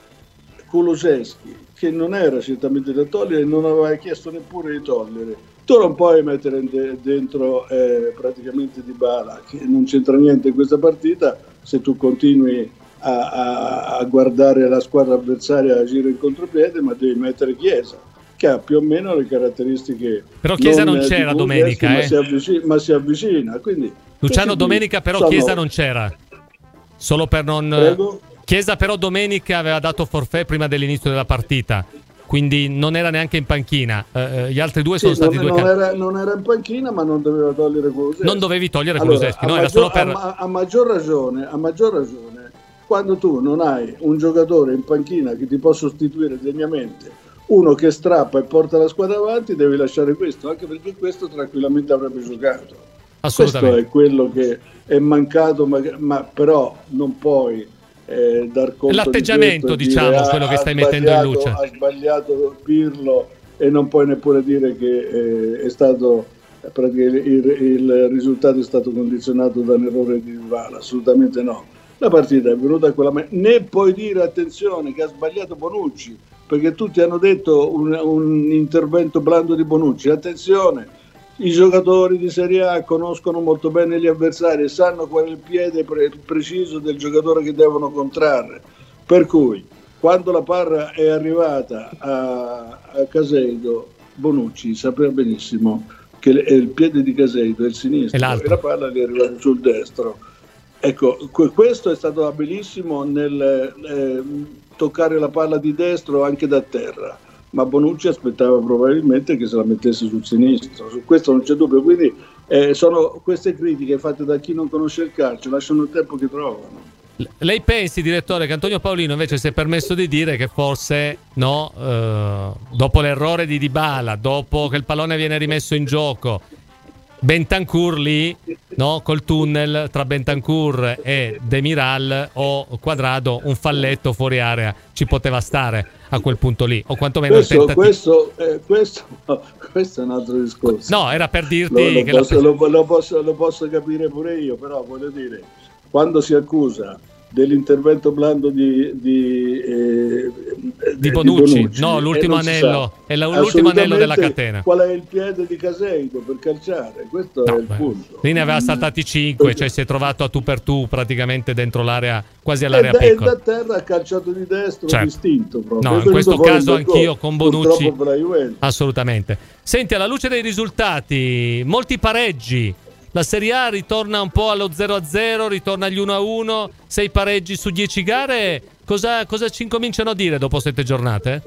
Kulusevski, che non era certamente da togliere e non aveva chiesto neppure di togliere, tu non puoi mettere de- dentro eh, praticamente Dybala, che non c'entra niente in questa partita, se tu continui A, a, a guardare la squadra avversaria agire in contropiede, ma devi mettere Chiesa, che ha più o meno le caratteristiche. Però Chiesa non, non c'era domenica, ma, eh. si avvicina, ma si avvicina. Quindi, Luciano, domenica però sono... Chiesa non c'era. Solo per non. Prego? Chiesa però domenica aveva dato forfait prima dell'inizio della partita, quindi non era neanche in panchina. Uh, gli altri due sì, sono stati non, due. Non, can... era, non era in panchina, ma non doveva togliere Kulusevski. Non dovevi togliere allora, Kulusevski, no, maggior, era solo per. A, a maggior ragione, a maggior ragione. Quando tu non hai un giocatore in panchina che ti può sostituire degnamente, uno che strappa e porta la squadra avanti, devi lasciare questo, anche perché questo tranquillamente avrebbe giocato. Questo è quello che è mancato, ma, ma però non puoi eh, dar conto l'atteggiamento, di diciamo, dire, quello ah, che stai mettendo in luce. Ha sbagliato Pirlo e non puoi neppure dire che eh, è stato perché il, il risultato è stato condizionato da un errore di Dybala, assolutamente no. La partita è venuta a quella maniera. Né puoi dire, attenzione, che ha sbagliato Bonucci, perché tutti hanno detto un, un intervento blando di Bonucci. Attenzione, i giocatori di Serie A conoscono molto bene gli avversari e sanno qual è il piede pre- preciso del giocatore che devono contrarre. Per cui, quando la palla è arrivata a, a Caseido, Bonucci sapeva benissimo che è il piede di Caseido è il sinistro e la palla gli è arrivata sul destro. Ecco, questo è stato abilissimo nel eh, toccare la palla di destro anche da terra, ma Bonucci aspettava probabilmente che se la mettesse sul sinistro, su questo non c'è dubbio, quindi eh, sono queste critiche fatte da chi non conosce il calcio, lasciano il tempo che trovano. Lei pensi, direttore, che Antonio Paolino invece si è permesso di dire che forse no, eh, dopo l'errore di Dybala, dopo che il pallone viene rimesso in gioco, Bentancur lì, no, col tunnel tra Bentancur e Demiral o Quadrado, un falletto fuori area ci poteva stare a quel punto lì, o quantomeno questo, il tentativo. Questo, eh, questo, questo è un altro discorso. No, era per dirti lo, lo che posso, la... lo, lo, posso, lo posso capire pure io, però voglio dire, quando si accusa dell'intervento blando di di, eh, di, Bonucci. di Bonucci, no, l'ultimo anello è la, l'ultimo anello della catena. Qual è il piede di Caseido per calciare? Questo no, è il beh. punto. Lì ne aveva saltati cinque, cioè si è trovato a tu per tu praticamente dentro l'area, quasi all'area e piccola. E da terra ha calciato di destro, certo. distinto proprio. No, in questo caso anch'io con Bonucci assolutamente. Senti, alla luce dei risultati, molti pareggi. La Serie A ritorna un po' allo zero a zero, ritorna agli uno a uno, sei pareggi su dieci gare. Cosa, cosa ci incominciano a dire dopo sette giornate?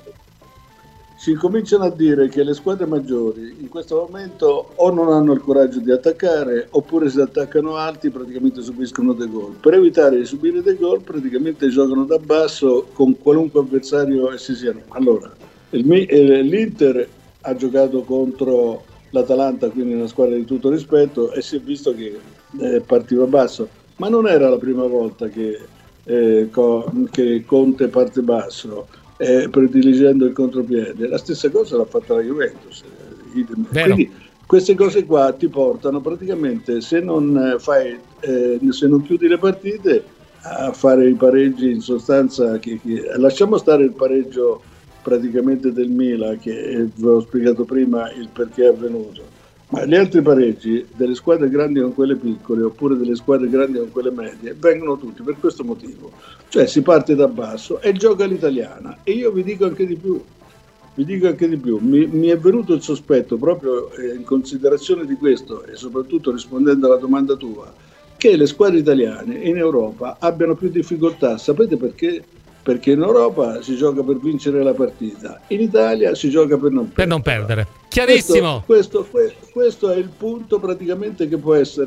Ci incominciano a dire che le squadre maggiori in questo momento o non hanno il coraggio di attaccare, oppure se attaccano alti praticamente subiscono dei gol. Per evitare di subire dei gol praticamente giocano da basso con qualunque avversario essi siano. Allora, il, l'Inter ha giocato contro l'Atalanta, quindi una squadra di tutto rispetto, e si è visto che eh, partiva basso, ma non era la prima volta che, eh, co- che Conte parte basso eh, prediligendo il contropiede. La stessa cosa l'ha fatta la Juventus, eh, quindi queste cose qua ti portano praticamente, se non fai eh, se non chiudi le partite, a fare i pareggi in sostanza che, che, lasciamo stare il pareggio praticamente del Milan, che vi ho spiegato prima il perché è avvenuto, ma gli altri pareggi delle squadre grandi con quelle piccole, oppure delle squadre grandi con quelle medie, vengono tutti per questo motivo, cioè si parte da basso e gioca l'italiana. E io vi dico anche di più, vi dico anche di più, mi, mi è venuto il sospetto proprio eh, in considerazione di questo, e soprattutto rispondendo alla domanda tua, che le squadre italiane in Europa abbiano più difficoltà. Sapete perché? Perché in Europa si gioca per vincere la partita, in Italia si gioca per non perdere. Per non perdere. Chiarissimo. Questo, questo, questo è il punto praticamente che può essere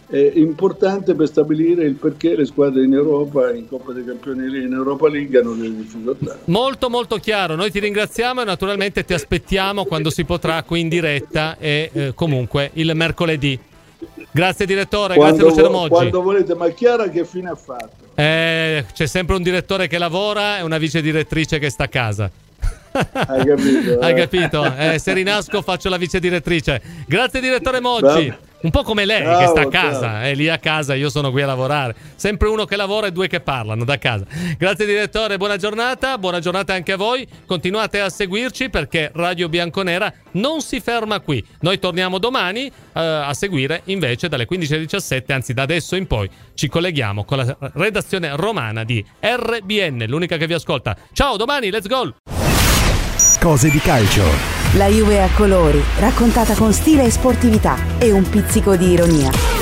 è importante per stabilire il perché le squadre in Europa, in Coppa dei Campioni e in Europa League hanno delle difficoltà. Molto molto chiaro, noi ti ringraziamo e naturalmente ti aspettiamo quando si potrà qui in diretta e eh, comunque il mercoledì. Grazie direttore, quando grazie Luciano Moggi. Quando volete, ma Chiara che fine ha fatto? Eh, c'è sempre un direttore che lavora e una vice direttrice che sta a casa. Hai capito? Hai eh? capito? Eh, se rinasco faccio la vice direttrice. Grazie direttore Moggi. Vabbè. Un po' come lei Ciao, che sta a ciao. casa, è lì a casa, io sono qui a lavorare. Sempre uno che lavora e due che parlano da casa. Grazie direttore, buona giornata, buona giornata anche a voi. Continuate a seguirci perché Radio Bianconera non si ferma qui. Noi torniamo domani eh, a seguire invece dalle quindici alle diciassette, anzi da adesso in poi ci colleghiamo con la redazione romana di R B N, l'unica che vi ascolta. Ciao, domani, let's go! Cose di calcio. La Juve a colori, raccontata con stile e sportività e un pizzico di ironia.